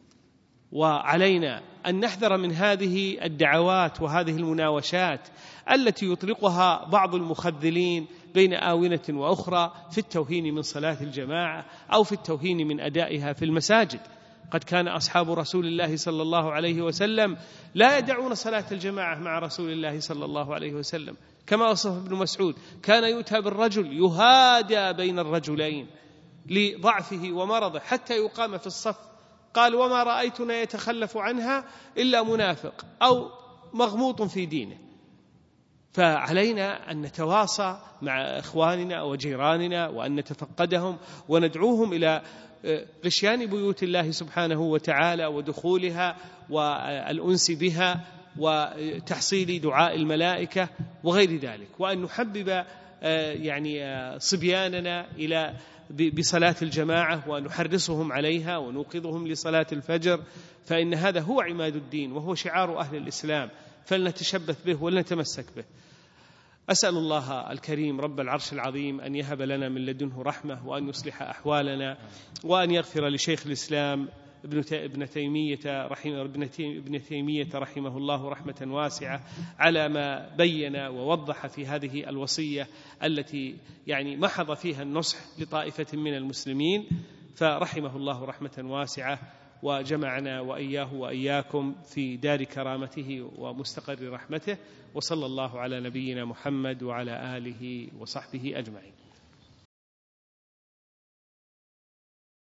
وعلينا أن نحذر من هذه الدعوات وهذه المناوشات التي يطلقها بعض المخذلين بين آونة وأخرى في التوهين من صلاة الجماعة أو في التوهين من أدائها في المساجد. قد كان أصحاب رسول الله صلى الله عليه وسلم لا يدعون صلاة الجماعة مع رسول الله صلى الله عليه وسلم، كما وصف ابن مسعود: كان يؤتى بالرجل يهادى بين الرجلين لضعفه ومرضه حتى يقام في الصف، قال: وما رأيتنا يتخلف عنها إلا منافق أو مغموط في دينه. فعلينا أن نتواصى مع إخواننا وجيراننا وأن نتفقدهم وندعوهم إلى غشيان بيوت الله سبحانه وتعالى ودخولها والأنس بها وتحصيل دعاء الملائكة وغير ذلك، وأن نحبب يعني صبياننا إلى بصلاة الجماعة ونحرصهم عليها ونوقظهم لصلاة الفجر، فإن هذا هو عماد الدين وهو شعار أهل الإسلام، فلنتشبث به ولنتمسك به. أسأل الله الكريم رب العرش العظيم أن يهب لنا من لدنه رحمة، وأن يصلح أحوالنا، وأن يغفر لشيخ الإسلام ابن تيمية رحمه ابن تيمية رحمه الله رحمة واسعة على ما بين ووضح في هذه الوصية التي يعني محض فيها النصح لطائفة من المسلمين، فرحمه الله رحمة واسعة وجمعنا وإياه وإياكم في دار كرامته ومستقر رحمته، وصلى الله على نبينا محمد وعلى آله وصحبه أجمعين.